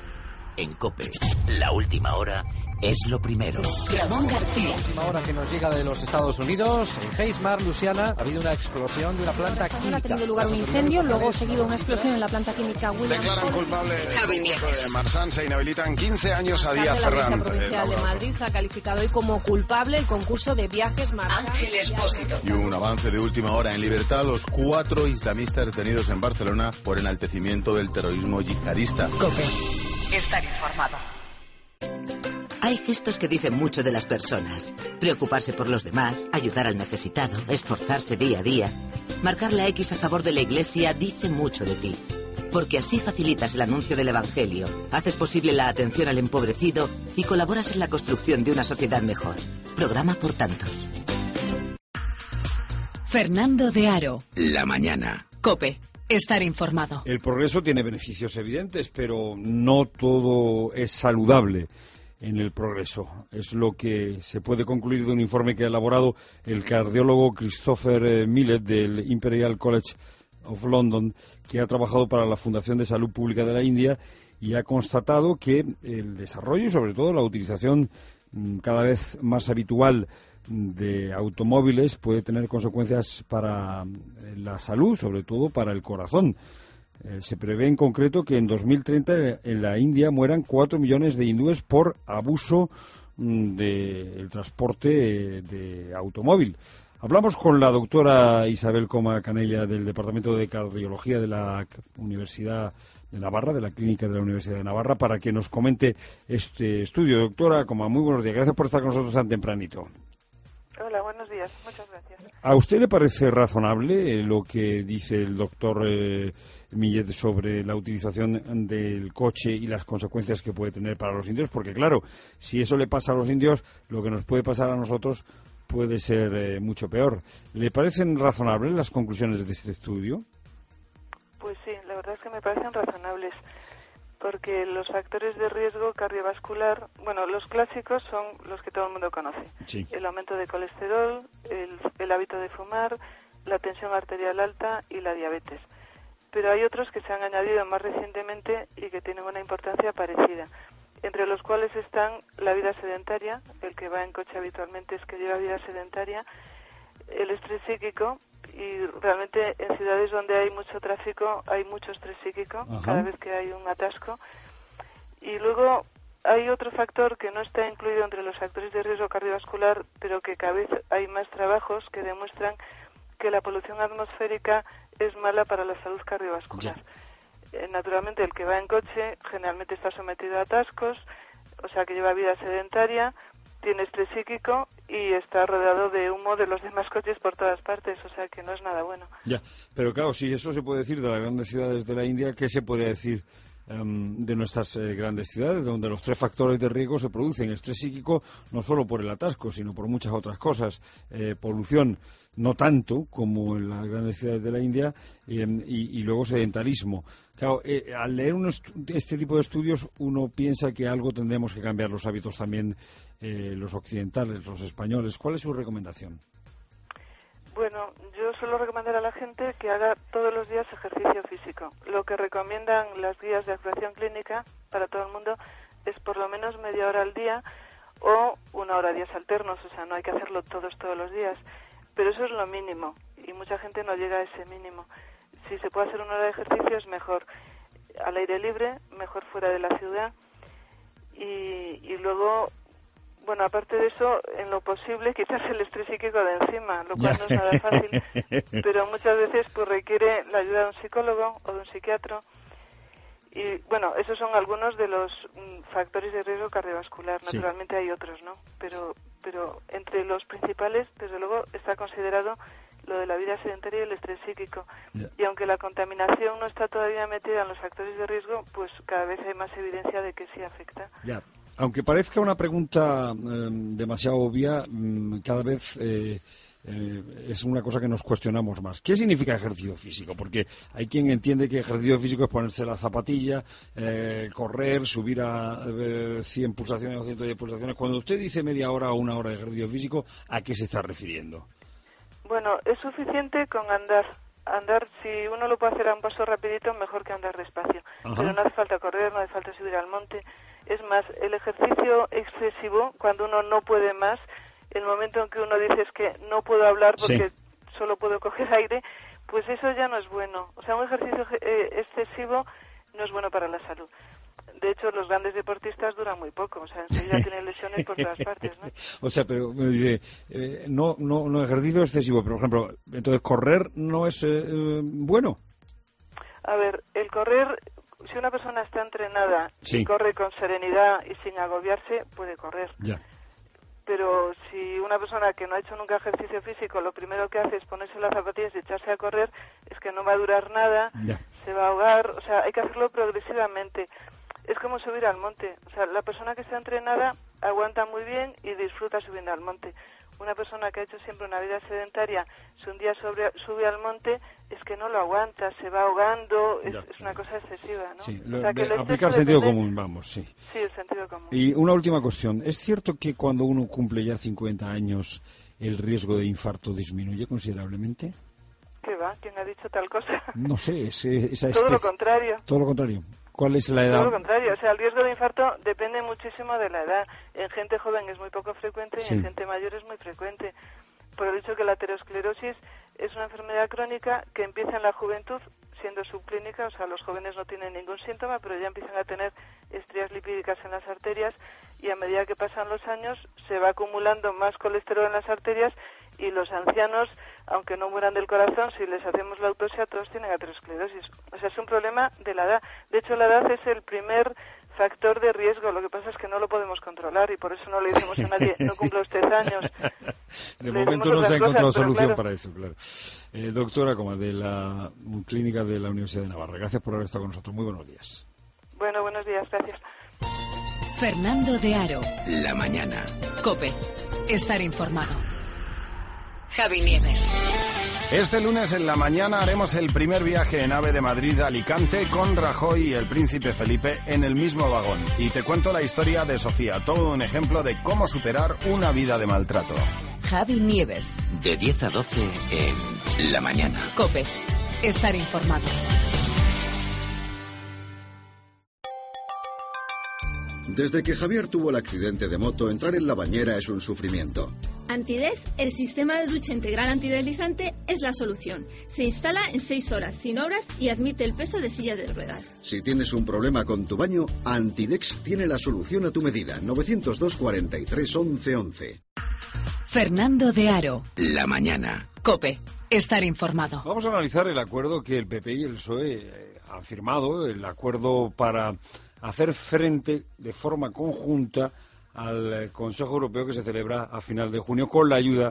En COPE, la última hora es lo primero. Ramón García. La última hora que nos llega de los Estados Unidos. En Geismar, Luciana, ha habido una explosión de una planta química. Ha tenido lugar un incendio, luego seguido una explosión en la planta química Williams. Declaran culpable de Marsan, se inhabilitan 15 años a Díaz Ferrán. La provincial de Madrid se ha calificado hoy como culpable el concurso de viajes Marsan. Ángel Expósito. Y un avance de última hora en libertad, los 4 islamistas detenidos en Barcelona por enaltecimiento del terrorismo yihadista. COPE. Estar informado. Hay gestos que dicen mucho de las personas. Preocuparse por los demás, ayudar al necesitado, esforzarse día a día. Marcar la X a favor de la Iglesia dice mucho de ti. Porque así facilitas el anuncio del Evangelio, haces posible la atención al empobrecido y colaboras en la construcción de una sociedad mejor. Programa por tantos. Fernando de Aro. La mañana. COPE. Estar informado. El progreso tiene beneficios evidentes, pero no todo es saludable en el progreso. Es lo que se puede concluir de un informe que ha elaborado el cardiólogo Christopher Millet del Imperial College of London, que ha trabajado para la Fundación de Salud Pública de la India y ha constatado que el desarrollo y sobre todo la utilización cada vez más habitual de automóviles puede tener consecuencias para la salud, sobre todo para el corazón. Se prevé en concreto que en 2030 en la India mueran 4 millones de hindúes por abuso del transporte de automóvil. Hablamos con la doctora Isabel Coma Canella del Departamento de Cardiología de la Universidad de Navarra, de la Clínica de la Universidad de Navarra, para que nos comente este estudio. Doctora Coma, muy buenos días. Gracias por estar con nosotros tan tempranito. Hola, buenos días. Muchas gracias. ¿A usted le parece razonable lo que dice el doctor Millet sobre la utilización del coche y las consecuencias que puede tener para los indios? Porque, claro, si eso le pasa a los indios, lo que nos puede pasar a nosotros puede ser mucho peor. ¿Le parecen razonables las conclusiones de este estudio? Pues sí, la verdad es que me parecen razonables. Porque los factores de riesgo cardiovascular, bueno, los clásicos son los que todo el mundo conoce. Sí. El aumento de colesterol, el hábito de fumar, la tensión arterial alta y la diabetes. Pero hay otros que se han añadido más recientemente y que tienen una importancia parecida, entre los cuales están la vida sedentaria, el que va en coche habitualmente es que lleva vida sedentaria, el estrés psíquico, y realmente en ciudades donde hay mucho tráfico hay mucho estrés psíquico. Ajá. Cada vez que hay un atasco. Y luego hay otro factor que no está incluido entre los factores de riesgo cardiovascular, pero que cada vez hay más trabajos que demuestran que la polución atmosférica es mala para la salud cardiovascular. Naturalmente el que va en coche generalmente está sometido a atascos, o sea que lleva vida sedentaria, tiene estrés psíquico y está rodeado de humo de los demás coches por todas partes, o sea que no es nada bueno. Ya, pero claro, si eso se puede decir de las grandes ciudades de la India, ¿qué se puede decir de nuestras grandes ciudades, donde los 3 factores de riesgo se producen. Estrés psíquico no solo por el atasco, sino por muchas otras cosas. Polución, no tanto como en las grandes ciudades de la India, y luego sedentarismo. Claro, al leer este tipo de estudios uno piensa que algo tendremos que cambiar los hábitos también, los occidentales, los españoles. ¿Cuál es su recomendación? Bueno, yo suelo recomendar a la gente que haga todos los días ejercicio físico. Lo que recomiendan las guías de actuación clínica para todo el mundo es por lo menos media hora al día o 1 hora a días alternos, o sea, no hay que hacerlo todos los días. Pero eso es lo mínimo y mucha gente no llega a ese mínimo. Si se puede hacer 1 hora de ejercicio es mejor al aire libre, mejor fuera de la ciudad y luego... Bueno, aparte de eso, en lo posible, quitarse el estrés psíquico de encima, lo cual no es nada fácil, pero muchas veces pues requiere la ayuda de un psicólogo o de un psiquiatra. Y bueno, esos son algunos de los factores de riesgo cardiovascular. Naturalmente hay otros, ¿no? Pero entre los principales, desde luego, está considerado lo de la vida sedentaria y el estrés psíquico. Y aunque la contaminación no está todavía metida en los factores de riesgo, pues cada vez hay más evidencia de que sí afecta. Aunque parezca una pregunta demasiado obvia, cada vez es una cosa que nos cuestionamos más. ¿Qué significa ejercicio físico? Porque hay quien entiende que ejercicio físico es ponerse la zapatilla, correr, subir a 100 pulsaciones o 110 pulsaciones. Cuando usted dice media hora o 1 hora de ejercicio físico, ¿a qué se está refiriendo? Bueno, es suficiente con andar. Andar, si uno lo puede hacer a un paso rapidito, mejor que andar despacio. Pero no hace falta correr, no hace falta subir al monte. Es más, el ejercicio excesivo, cuando uno no puede más, el momento en que uno dice es que no puedo hablar porque solo puedo coger aire, pues eso ya no es bueno. O sea, un ejercicio excesivo no es bueno para la salud. De hecho, los grandes deportistas duran muy poco, o sea, enseguida tienen lesiones por todas partes, ¿no? O sea, pero me dice, no ejercicio excesivo, pero, por ejemplo, entonces correr no es bueno. A ver, el correr, si una persona está entrenada y corre con serenidad y sin agobiarse, puede correr. Pero si una persona que no ha hecho nunca ejercicio físico, lo primero que hace es ponerse las zapatillas y echarse a correr, es que no va a durar nada, se va a ahogar, o sea, hay que hacerlo progresivamente. Es como subir al monte, o sea, la persona que está entrenada aguanta muy bien y disfruta subiendo al monte. Una persona que ha hecho siempre una vida sedentaria, si un día sube al monte, es que no lo aguanta, se va ahogando, es una cosa excesiva, ¿no? Sí, o sea, que aplicar sentido común, vamos, sí. Sí, el sentido común. Y una última cuestión, ¿es cierto que cuando uno cumple ya 50 años el riesgo de infarto disminuye considerablemente? ¿Qué va? ¿Quién ha dicho tal cosa? No sé, esa especie... Todo lo contrario. Todo lo contrario. ¿Cuál es la edad? Todo lo contrario, o sea, el riesgo de infarto depende muchísimo de la edad. En gente joven es muy poco frecuente y en gente mayor es muy frecuente. Por el hecho que la aterosclerosis es una enfermedad crónica que empieza en la juventud, siendo subclínica, o sea, los jóvenes no tienen ningún síntoma, pero ya empiezan a tener estrías lipídicas en las arterias y a medida que pasan los años se va acumulando más colesterol en las arterias y los ancianos, aunque no mueran del corazón, si les hacemos la autopsia, todos tienen aterosclerosis. O sea, es un problema de la edad. De hecho, la edad es el primer factor de riesgo. Lo que pasa es que no lo podemos controlar y por eso no le decimos a nadie, no cumpla usted años. De momento no se ha encontrado solución para eso, claro. Doctora Comas, de la Clínica de la Universidad de Navarra, gracias por haber estado con nosotros. Muy buenos días. Bueno, buenos días, gracias. Fernando de Aro. La mañana. COPE. Estar informado. Javi Nieves. Este lunes en la mañana haremos el primer viaje en AVE de Madrid a Alicante con Rajoy y el príncipe Felipe en el mismo vagón. Y te cuento la historia de Sofía, todo un ejemplo de cómo superar una vida de maltrato. Javi Nieves. De 10 a 12 en La mañana. COPE. Estar informado. Desde que Javier tuvo el accidente de moto, entrar en la bañera es un sufrimiento. Antides, el sistema de ducha integral antideslizante, es la solución. Se instala en 6 horas, sin obras y admite el peso de silla de ruedas. Si tienes un problema con tu baño, Antidex tiene la solución a tu medida. 902 43 11 11. Fernando de Aro. La mañana. COPE. Estar informado. Vamos a analizar el acuerdo que el PP y el PSOE han firmado, el acuerdo para hacer frente de forma conjunta al Consejo Europeo que se celebra a final de junio con la ayuda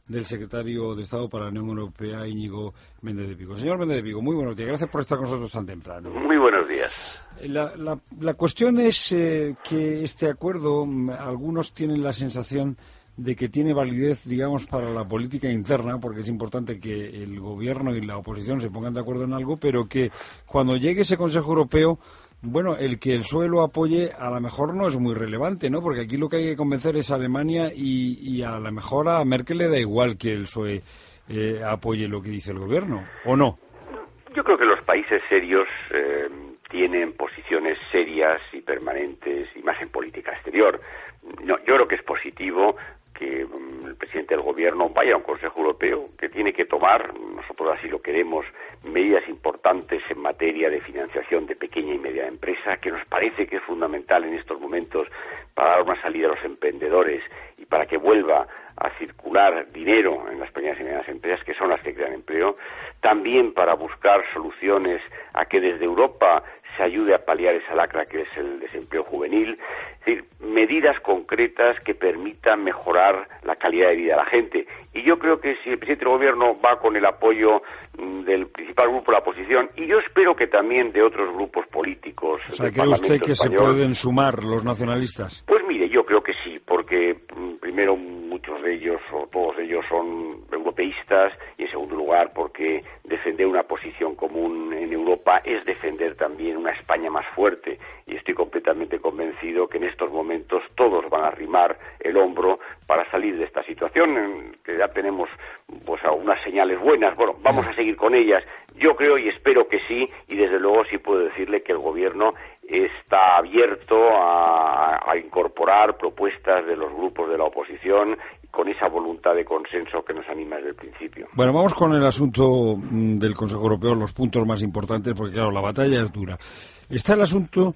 del secretario de Estado para la Unión Europea, Íñigo Méndez de Vigo. Señor Méndez de Vigo, muy buenos días. Gracias por estar con nosotros tan temprano. Muy buenos días. La cuestión es que este acuerdo, algunos tienen la sensación de que tiene validez, digamos, para la política interna, porque es importante que el gobierno y la oposición se pongan de acuerdo en algo, pero que cuando llegue ese Consejo Europeo, bueno, el que el PSOE lo apoye a lo mejor no es muy relevante, ¿no? Porque aquí lo que hay que convencer es a Alemania y a lo mejor a Merkel le da igual que el PSOE apoye lo que dice el gobierno, ¿o no? Yo creo que los países serios tienen posiciones serias y permanentes, y más en política exterior. No, yo creo que es positivo que el presidente del gobierno vaya a un Consejo Europeo que tiene que tomar, nosotros así lo queremos, medidas importantes en materia de financiación de pequeña y media empresa, que nos parece que es fundamental en estos momentos para dar una salida a los emprendedores y para que vuelva a circular dinero en las pequeñas y medianas empresas, que son las que crean empleo, también para buscar soluciones a que desde Europa se ayude a paliar esa lacra que es el desempleo juvenil, es decir, medidas concretas que permitan mejorar la calidad de vida de la gente. Y yo creo que si el presidente del gobierno va con el apoyo del principal grupo de la oposición, y yo espero que también de otros grupos políticos. O sea, ¿cree usted que se pueden sumar los nacionalistas? Pues mire, yo creo que sí, porque primero muchos de ellos o todos ellos son europeístas, y en segundo lugar porque defender una posición común en Europa es defender también una España más fuerte, y estoy completamente convencido que en estos momentos todos van a arrimar el hombro para salir de esta situación, que ya tenemos pues algunas señales buenas. Bueno, vamos a seguir con ellas. Yo creo y espero que sí, y desde luego sí puedo decirle que el gobierno está abierto a incorporar propuestas de los grupos de la oposición con esa voluntad de consenso que nos anima desde el principio. Bueno, vamos con el asunto del Consejo Europeo, los puntos más importantes, porque claro, la batalla es dura. Está el asunto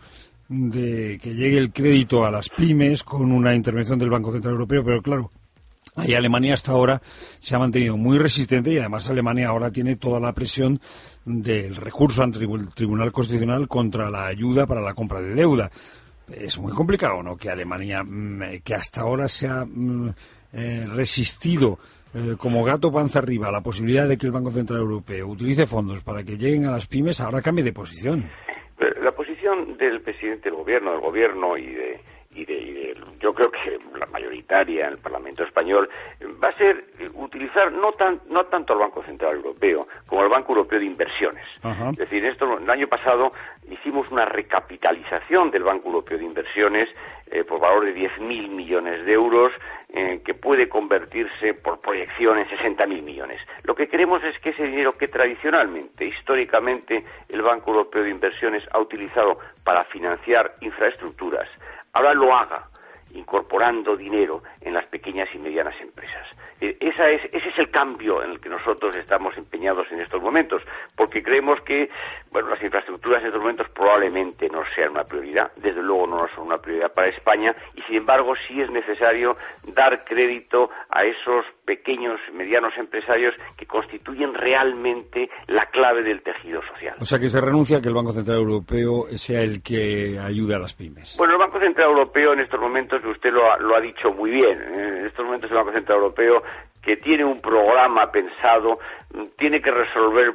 de que llegue el crédito a las pymes con una intervención del Banco Central Europeo, pero claro, ahí Alemania hasta ahora se ha mantenido muy resistente, y además Alemania ahora tiene toda la presión del recurso ante el Tribunal Constitucional contra la ayuda para la compra de deuda. Es muy complicado, ¿no?, que Alemania, que hasta ahora se ha resistido como gato panza arriba a la posibilidad de que el Banco Central Europeo utilice fondos para que lleguen a las pymes, ahora cambie de posición. La posición del presidente del gobierno yo creo que la mayoritaria en el Parlamento español va a ser utilizar no tanto al Banco Central Europeo como al Banco Europeo de Inversiones. Es decir, el año pasado hicimos una recapitalización del Banco Europeo de Inversiones por valor de 10.000 millones de euros, que puede convertirse por proyección en 60.000 millones. Lo que queremos es que ese dinero que tradicionalmente, históricamente, el Banco Europeo de Inversiones ha utilizado para financiar infraestructuras, ahora lo haga incorporando dinero en las pequeñas y medianas empresas. Ese es el cambio en el que nosotros estamos empeñados en estos momentos, porque creemos que las infraestructuras en estos momentos probablemente no sean una prioridad, desde luego no son una prioridad para España, y sin embargo sí es necesario dar crédito a esos pequeños y medianos empresarios que constituyen realmente la clave del tejido social. O sea, que se renuncia a que el Banco Central Europeo sea el que ayude a las pymes. Bueno, el Banco Central Europeo en estos momentos, usted lo ha dicho muy bien, en estos momentos el Banco Central Europeo, que tiene un programa pensado, tienen que resolverse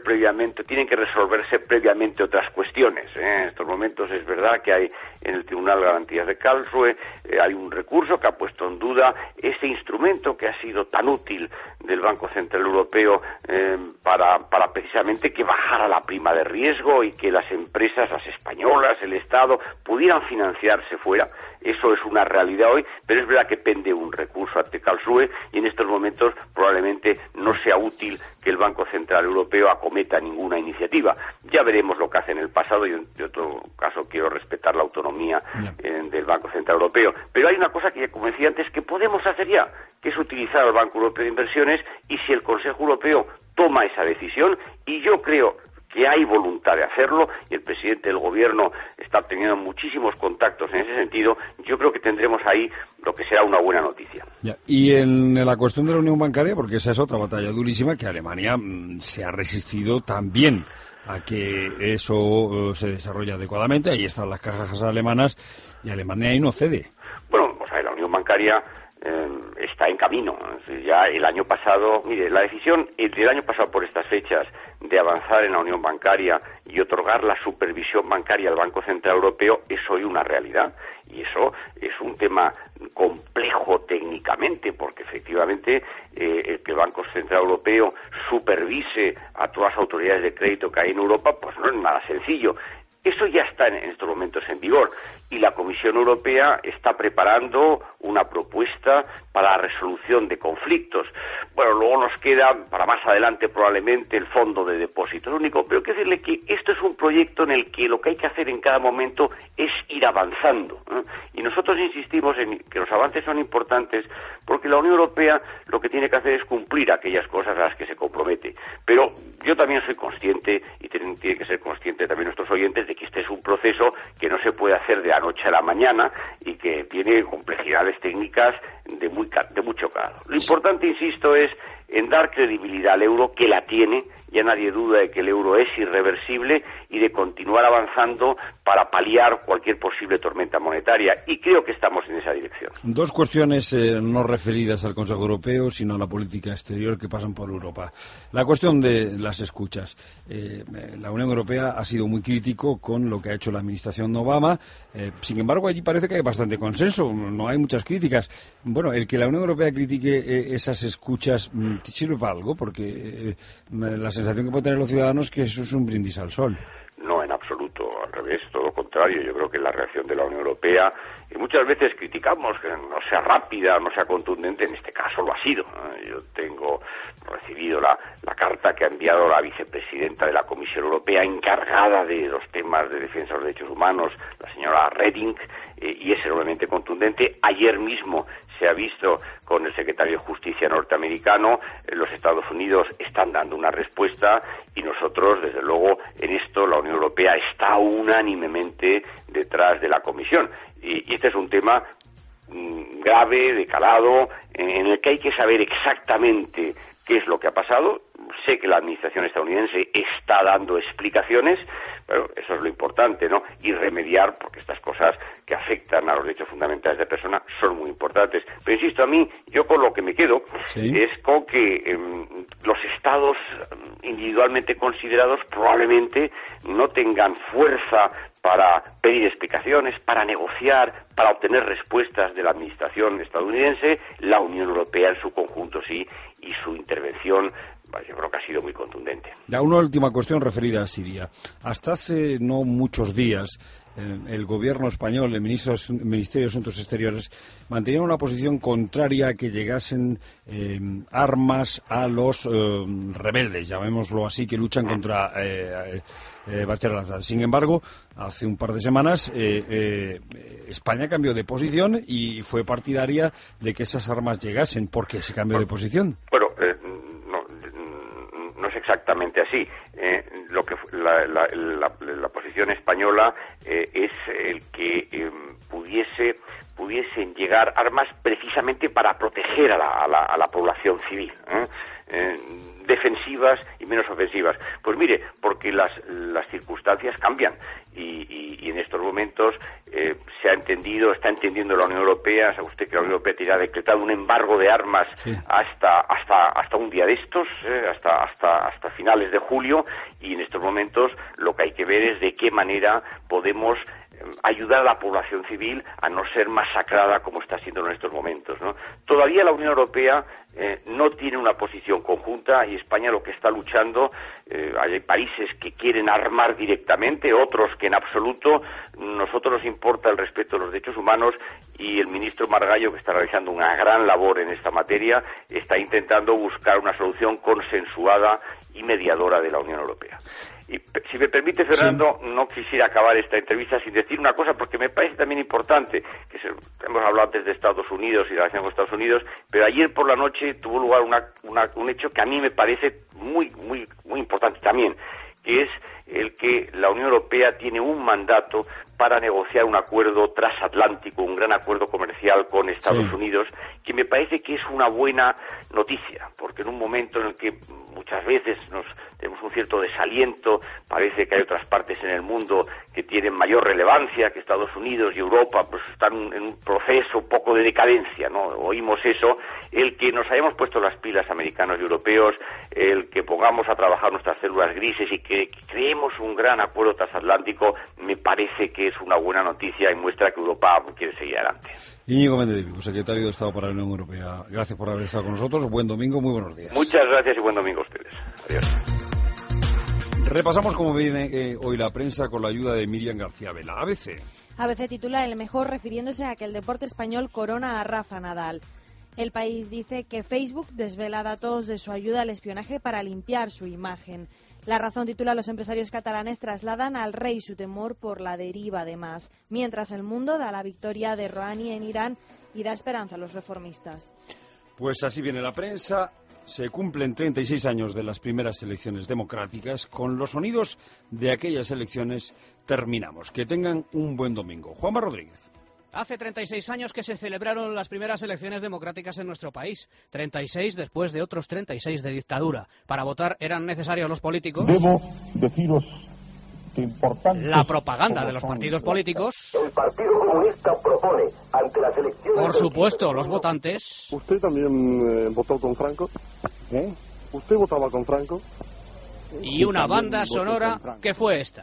previamente otras cuestiones. En estos momentos es verdad que hay en el Tribunal de Garantías de Karlsruhe hay un recurso que ha puesto en duda ese instrumento que ha sido tan útil del Banco Central Europeo para precisamente que bajara la prima de riesgo y que las empresas, las españolas, el Estado, pudieran financiarse fuera. Eso es una realidad hoy, pero es verdad que pende un recurso ante Karlsruhe, y en estos momentos probablemente no sea útil que el Banco Central Europeo acometa ninguna iniciativa. Ya veremos lo que hace en el pasado, y en otro caso quiero respetar la autonomía del Banco Central Europeo. Pero hay una cosa que, como decía antes, que podemos hacer ya, que es utilizar al Banco Europeo de Inversiones, y si el Consejo Europeo toma esa decisión, y yo creo que hay voluntad de hacerlo, y el presidente del gobierno está teniendo muchísimos contactos en ese sentido, yo creo que tendremos ahí lo que será una buena noticia. Ya. Y en la cuestión de la unión bancaria, porque esa es otra batalla durísima, que Alemania se ha resistido también a que eso se desarrolle adecuadamente. Ahí están las cajas alemanas, y Alemania ahí no cede. Bueno, vamos a ver, la unión bancaria está en camino. Ya el año pasado, mire, la decisión del año pasado por estas fechas de avanzar en la unión bancaria y otorgar la supervisión bancaria al Banco Central Europeo es hoy una realidad. Y eso es un tema complejo técnicamente, porque efectivamente el que el Banco Central Europeo supervise a todas las autoridades de crédito que hay en Europa, pues no es nada sencillo. Eso ya está en estos momentos en vigor y la Comisión Europea está preparando una propuesta para la resolución de conflictos. Bueno, luego nos queda para más adelante probablemente el fondo de depósitos único, pero quiero decirle que esto es un proyecto en el que lo que hay que hacer en cada momento es ir avanzando, ¿eh? Y nosotros insistimos en que los avances son importantes porque la Unión Europea lo que tiene que hacer es cumplir aquellas cosas a las que se compromete. Pero yo también soy consciente, y tiene que ser consciente también nuestros oyentes, de que este es un proceso que no se puede hacer de la noche a la mañana y que tiene complejidades técnicas de mucho calado. Lo importante, insisto, es en dar credibilidad al euro, que la tiene, ya nadie duda de que el euro es irreversible, y de continuar avanzando para paliar cualquier posible tormenta monetaria, y creo que estamos en esa dirección. Dos cuestiones no referidas al Consejo Europeo, sino a la política exterior, que pasan por Europa. La cuestión de las escuchas. La Unión Europea ha sido muy crítico con lo que ha hecho la administración de Obama. Sin embargo, allí parece que hay bastante consenso, no hay muchas críticas. Bueno, el que la Unión Europea critique esas escuchas sirve para algo, porque la sensación que pueden tener los ciudadanos es que eso es un brindis al sol. No, en absoluto, al revés, todo lo contrario. Yo creo que la reacción de la Unión Europea, y muchas veces criticamos que no sea rápida, no sea contundente, en este caso lo ha sido. Yo tengo recibido la carta que ha enviado la vicepresidenta de la Comisión Europea encargada de los temas de defensa de los derechos humanos, la señora Reding, y es enormemente contundente. Ayer mismo se ha visto con el secretario de Justicia norteamericano, los Estados Unidos están dando una respuesta y nosotros, desde luego, en esto la Unión Europea está unánimemente detrás de la Comisión. Y este es un tema grave, de calado, en el que hay que saber exactamente qué es lo que ha pasado. Sé que la administración estadounidense está dando explicaciones, pero eso es lo importante, ¿no? Y remediar, porque estas cosas que afectan a los derechos fundamentales de personas son muy importantes. Pero insisto, a mí, yo con lo que me quedo es con que los estados individualmente considerados probablemente no tengan fuerza para pedir explicaciones, para negociar, para obtener respuestas de la administración estadounidense. La Unión Europea en su conjunto sí, y su intervención yo creo que ha sido muy contundente. Una última cuestión referida a Siria. Hasta hace no muchos días, el gobierno español, el Ministerio de Asuntos Exteriores, mantenía una posición contraria a que llegasen armas a los rebeldes, llamémoslo así, que luchan contra Bashar al-Assad. Sin embargo, hace un par de semanas España cambió de posición y fue partidaria de que esas armas llegasen. ¿Por qué ese cambio de posición? Bueno, no es exactamente así. Lo que la posición española es el que pudiesen llegar armas precisamente para proteger a la población civil, defensivas y menos ofensivas. Pues mire, porque las circunstancias cambian y en estos momentos está entendiendo la Unión Europea, sabe usted que la Unión Europea ha decretado un embargo de armas hasta un día de estos, hasta finales de julio, y en estos momentos lo que hay que ver es de qué manera podemos ayudar a la población civil a no ser masacrada como está siendo en estos momentos, ¿no? Todavía la Unión Europea no tiene una posición conjunta, y España lo que está luchando, hay países que quieren armar directamente, otros que en absoluto. Nosotros nos importa el respeto de los derechos humanos, y el ministro Margallo, que está realizando una gran labor en esta materia, está intentando buscar una solución consensuada y mediadora de la Unión Europea. Y si me permite, Fernando, no quisiera acabar esta entrevista sin decir una cosa, porque me parece también importante, hemos hablado antes de Estados Unidos y la relación con Estados Unidos, pero ayer por la noche tuvo lugar un hecho que a mí me parece muy, muy, muy importante también, que es el que la Unión Europea tiene un mandato para negociar un acuerdo transatlántico, un gran acuerdo comercial con Estados Unidos, que me parece que es una buena noticia, porque en un momento en el que muchas veces nos tenemos un cierto desaliento, parece que hay otras partes en el mundo que tienen mayor relevancia, que Estados Unidos y Europa pues están en un proceso un poco de decadencia, ¿no? Oímos eso, el que nos hayamos puesto las pilas americanos y europeos, el que pongamos a trabajar nuestras células grises y que creemos un gran acuerdo transatlántico, me parece que es una buena noticia y muestra que Europa quiere seguir adelante. Íñigo Méndez de Vigo, secretario de Estado para la Unión Europea. Gracias por haber estado con nosotros. Buen domingo, muy buenos días. Muchas gracias y buen domingo a ustedes. Adiós. Repasamos cómo viene hoy la prensa con la ayuda de Miriam García Vela. ABC. ABC titula El mejor, refiriéndose a que el deporte español corona a Rafa Nadal. El País dice que Facebook desvela datos de su ayuda al espionaje para limpiar su imagen. La Razón titula Los empresarios catalanes trasladan al rey su temor por la deriva de Mas, mientras El Mundo da la victoria de Rouhani en Irán y da esperanza a los reformistas. Pues así viene la prensa. Se cumplen 36 años de las primeras elecciones democráticas. Con los sonidos de aquellas elecciones terminamos. Que tengan un buen domingo. Juanma Rodríguez. Hace 36 años que se celebraron las primeras elecciones democráticas en nuestro país. 36 después de otros 36 de dictadura. Para votar eran necesarios los políticos. Debo deciros que importante. La propaganda de los partidos políticos. El Partido Comunista propone ante las elecciones. Por supuesto, los votantes. ¿Usted también votó con Franco? ¿Eh? ¿Usted votaba con Franco? Y una banda sonora que fue esta.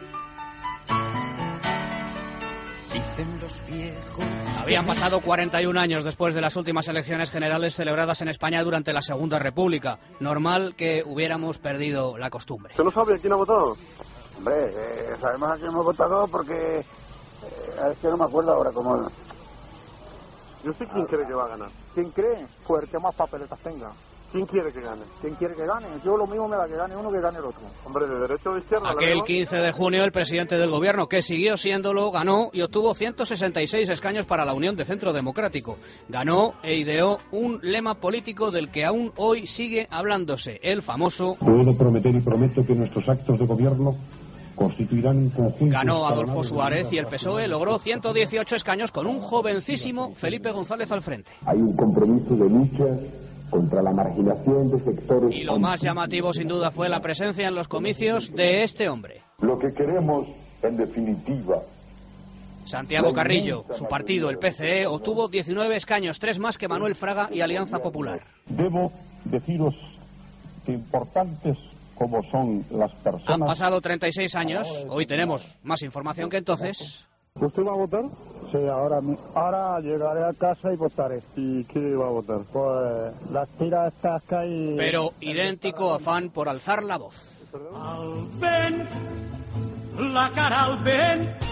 Habían pasado 41 años después de las últimas elecciones generales celebradas en España durante la Segunda República. Normal que hubiéramos perdido la costumbre. ¿Usted no sabe a quién ha votado? Hombre, sabemos a quién hemos votado porque... es que no me acuerdo ahora cómo... Yo sé quién cree que va a ganar. ¿Quién cree? Pues el que más papeletas tenga. ¿Quién quiere que gane? ¿Quién quiere que gane? Yo lo mismo me da que gane uno que gane el otro. Hombre, de derecha o de izquierda. Aquel 15 de junio el presidente del gobierno, que siguió siéndolo, ganó y obtuvo 166 escaños para la Unión de Centro Democrático. Ganó e ideó un lema político del que aún hoy sigue hablándose, el famoso... Puedo prometer y prometo que nuestros actos de gobierno constituirán un conjunto... Ganó Adolfo Suárez y el PSOE logró 118 escaños con un jovencísimo Felipe González al frente. Hay un compromiso de lucha contra la marginación de sectores... Y lo más llamativo, sin duda, fue la presencia en los comicios de este hombre. Lo que queremos, en definitiva... Santiago Carrillo, su partido, el PCE, obtuvo 19 escaños, 3 más que Manuel Fraga y Alianza Popular. Debo deciros que importantes como son las personas... Han pasado 36 años, hoy tenemos más información que entonces... ¿Usted va a votar? Sí, ahora llegaré a casa y votaré. ¿Y qué va a votar? Pues las tiras estas que hay... Pero idéntico afán por alzar la voz. Al vent, la cara al vent,